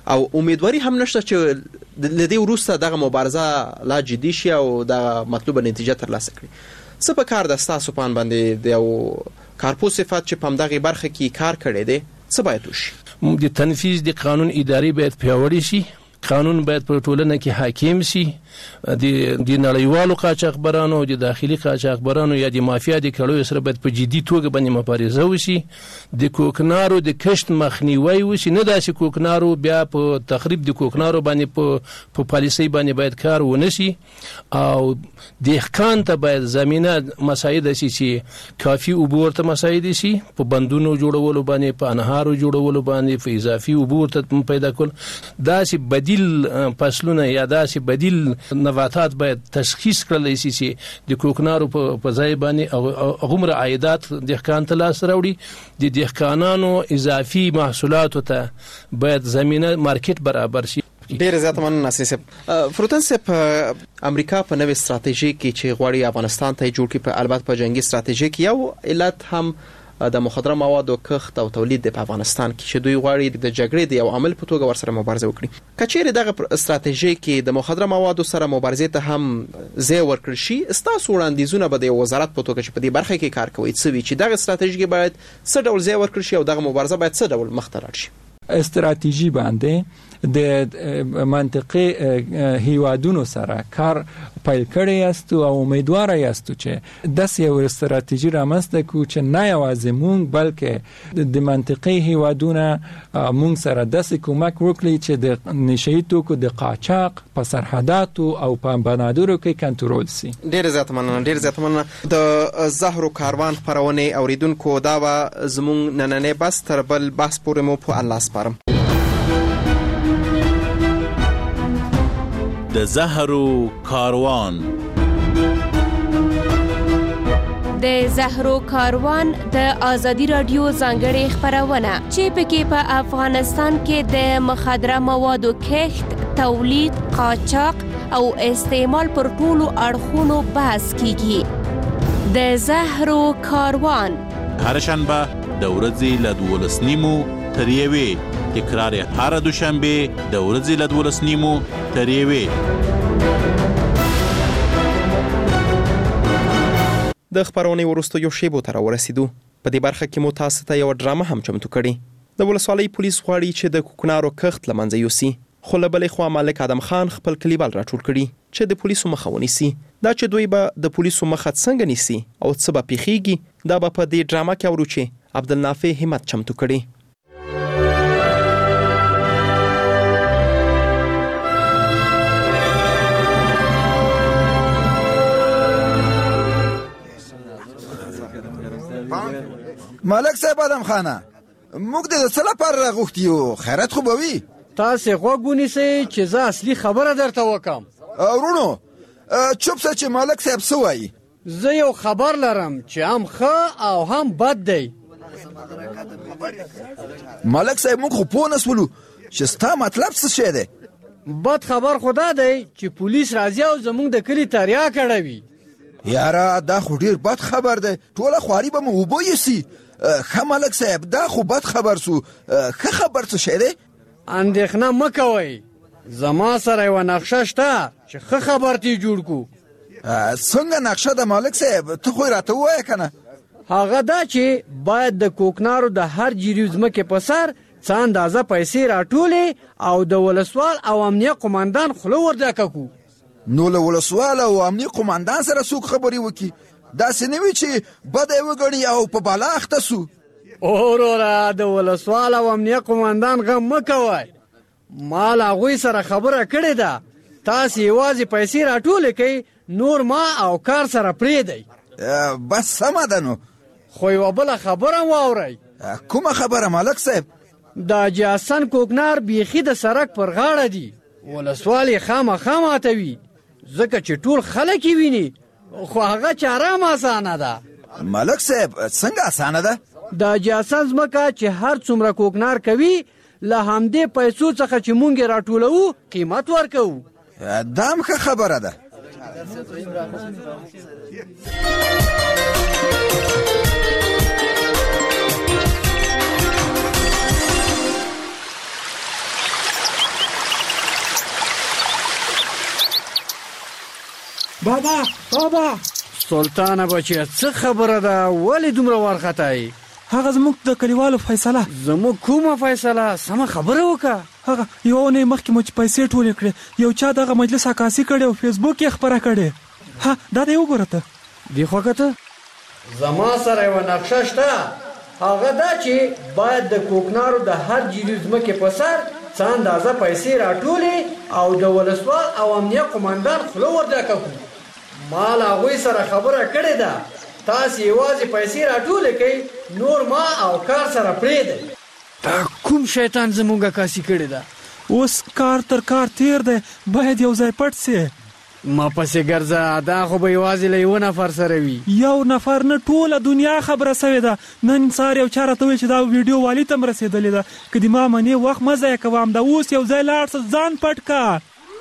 او امیدواري هم نشته چې لدې وروسته دغه مبارزه لا جدي شي او د مطلوبه نتیجه ترلاسه کړي. څه په کار د ستاسو په باندې د یو کارپو صفات چې په همدغه برخه کې کار کړی دی څه باید وشي؟ د تنفیذ د قانون اداري باید پیاوړی شي، قانون باید په ټولنه کې حاکم شي، د د نړیوالو قاچاقبرانو او د داخلي قاچاقبرانو یا د مافیا د کړیو سره باید په جدي توګه باندې مبارزه وشي، د کوکنارو د کشت مخنیوي وشي، نه داسې کوکنارو بیا په تخریب د کوکنارو باندې په په پالیسي باندې باید کار ونشي، او دهقان ته باید زمينه مساعد شي چې کافي اوبه ورته مساعد شي، په بندونو جوړولو باندې، په انهارو جوړولو باندې، په اضافي اوبه ورته پیدا کول، داسې بدیل فصلونه یا داسې بدیل نباتات باید تشخیص کړل شي چې د کوکنارو په ځای باندې هغومره عایدات دهقان ته لاس راوړي، د دهقانانو اضافي محصولاتو ته باید زمینه مارکیټ برابر شي. ډیر زیات مننه ناصر صاحب. فروتن صاحب، امریکا په نوې ستراتیژي کې چې غواړي افغانستان ته جوړ کړي، په البته په جنگي ستراتیژي کې یو علت هم د مخدره موادو کښت او تولید په افغانستان کې چې دوی غواړي د جګړې د یو عامل په توګه ورسره مبارزه وکړي. کچېره دغه ستراتیژي کې د مخدره موادو سره مبارزې ته هم ځای ورکړل شي، ستاسو وړاندیزونه به د وزارت په توګه چې په دې برخه کې کار کوي څه وي چې دغه ستراتیژي کې باید څه ډول ځای ورکړل شي او دغه مبارزه باید څه ډول مخ ته لاړ شي؟ استراتیژي باندې د منطقي هیوادونو سره کار پیل کړی است او امیدوار یاست چې د یو استراتیژي رامنځته کو چې نه یوازې مونږ بلکې د منطقي هیوادونو مونږ سره د کومک وکړي چې د نشئی توکو د قاچاق په سرحداتو او په بنادرو کې کنټرول شي. ډیر زیات مننه. ډیر زیات مننه. د زهرو کاروان خبرونه اوریدونکو دا و زمون نننې بس تر بل بحث پورې مو په الله سپارم. د زهرو کاروان د زهرو کاروان د ازادي رادیو ځانګړي خبرونه چې پکې په افغانستان کې د مخدره موادو کښت، تولید، قاچاق او استعمال پر ټولو اړخونو بحث کیږي. د زهرو کاروان هر شنبه د ورځې له دولس نیمو تر یوې، تکرار هر دوشنبه د ورځې له دولس نیمو تر یوې. د خبرونې وروسته یو شی بو تر ورسېدو. په دې برخه کې مو تاسو ته یو ډرامه هم چمتو کړې. د ولسوالۍ پولیس غواړي چې د کوکنارو کښت لمنځه یوسي، خو له بلې خوا مالک ادم خان خپل کلیوال راټول کړي چې د پولیسو مخه ونیسي. دا چې دوی به د پولیسو مخه څنګه نیسي او څه به پیښیږي دا به په دې ډرامه کې اورو چې عبدالنافع همت چمتو کړي. مالک صاحب ادم خانه، موږ د څه لپاره راغوښتیو؟ خیرات خو به وي. تاسې غوږ ونیسئ چې زه اصلي خبره درته وکم. ورونو چوپ شه چې مالک صاحب څه وایي. زه یو خبر لرم چې هم ښه او هم بد دی. مالک صاحب موږ خو پوه نسولو چې ستا مطلب څه شی دی. بد خبر خو دا دی چې پولیس راځي او زموږ د کلي تریا کړوي. یاره دا خو ډیر بد خبر دی، ټوله خواري به مو اوبه یوسي. ښه ملک صاحب دا خو بد خبر سو، ښه خبر څه شی دی؟ اندېښنه مه کوئ، زما سره یوه نقشه شته چې ښه خبر تی جوړ کو. څنګه نقشه ده مالک صاحب؟ ته خو یې راته ووایه که نه. هغه دا چې باید د کوکنارو د هر جریو ځمکې په سر څه اندازه پیسې راټولې او د ولسوال او امنیه قماندان خوله ورډکه کړو. نو له ولسوال او امنیه قماندان سره څوک خبرې وکړي؟ داسې نه وي چې بده یې وګڼي او په بالا اخته سو. وروره د ولسوال او امنیه قماندان غم مه کوئ، ما له هغوی سره خبره کړې ده. تاسې یوازې پیسې راټولې کوئ، نور ما او کار سره پرېږدئ. بس سمه ده نو. خو یوه بله خبره واورئ. کومه خبره مالک صاحب؟ د حاجي حسن کوکنار بیخي د سړک پر غاړه دي، ولسوال یې خامخا ماتوي ځکه چې ټول خلک یې ویني، خو هغه چاره هم اسانه ده. ملک صاحب څنګه اسانه ده؟ د حاجي حسن ځمکه چې هر څومره کوکنار کوي له همدې پیسو څخه چې مونږ یې راټولوو قیمت ورکوو. دا هم ښه خبره ده. بابا بابا سلطانه بچی څه خبره ده ولی دومره وارخطای هغه زموږ د کلیوالو فیصله زموږ کومه فیصله سم خبره وکړه هغه یو نه مخکې مو چې پیسې ټولې کړې یو چا دغه مجلس عکاسي کړي او فیسبوک یې خبره کړي ها دا دی وګوره ته دی خو کته زما سره یو نقشه شته هغه دا چې باید د کوکنارو د هر جریز مکه په سر څه اندازه پیسې راټولې او د ولسوال او امنیه قومندان خلو ورډاکه کړو مال هغه سره خبره کړې ده تاسو یوازې پیسې راټولې کړئ نور ما او کار سره پرېږدئ دا کوم شیطان زموږه کاسي کړې ده اوس کار تر کار تیر دی باید یو ځای پټ سي ما پسې ګرځه دا خو به یوازې له یو نفر سره وي یو نفر نه ټوله دنیا خبره سوې ده نن سهار یو چا راته ویل چې دا ویډیو والي ته م رسېدلې ده که د ما منې وخت مه ضایع کوه همدا اوس یو ځای لاړ شه ځان پټ که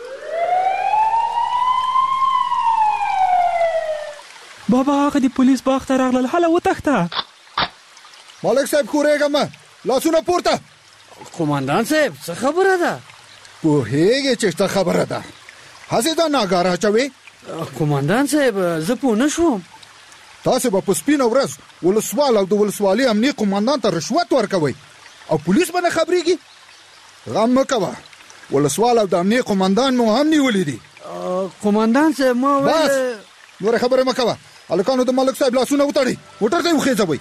بابا هغه د پولیس باغ ته راغلل هله وتښته ملک صاحب خورېږه مه لاسونه پورته قومندان صاحب څه خبره ده پوهېږې چې څه خبره ده هسې دا ناګاره اچوې قومندان صاحب زه پوه نه شوم تاسې به په سپینه ورځ ولسوال او د ولسوالي امني قومندان ته رشوت ورکوئ او پولیس به نه خبرېږي غم مه کوه ولسوال او د امني قومندان مو هم نیولي دي قومندان صاحب ما بس نورې خبرې مه کوه هلکانو د ملک صاحب لاسونه وتړئ موټر ته یې وخېځوئ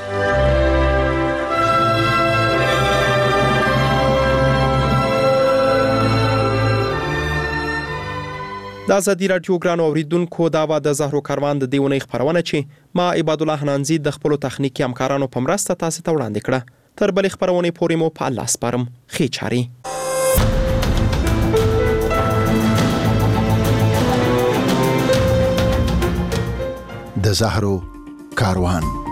د ازادي راډیو ګرانو اوریدونکو دا به د زهرو کاروان د دې اونۍ خپرونه چې ما عباد الله حنانزي د خپلو تخنیکي همکارانو په مرسته تاسو ته وړاندې کړه تر بلې خپرونې پورې مو په الله سپارم ښې چارې د زهرو کاروان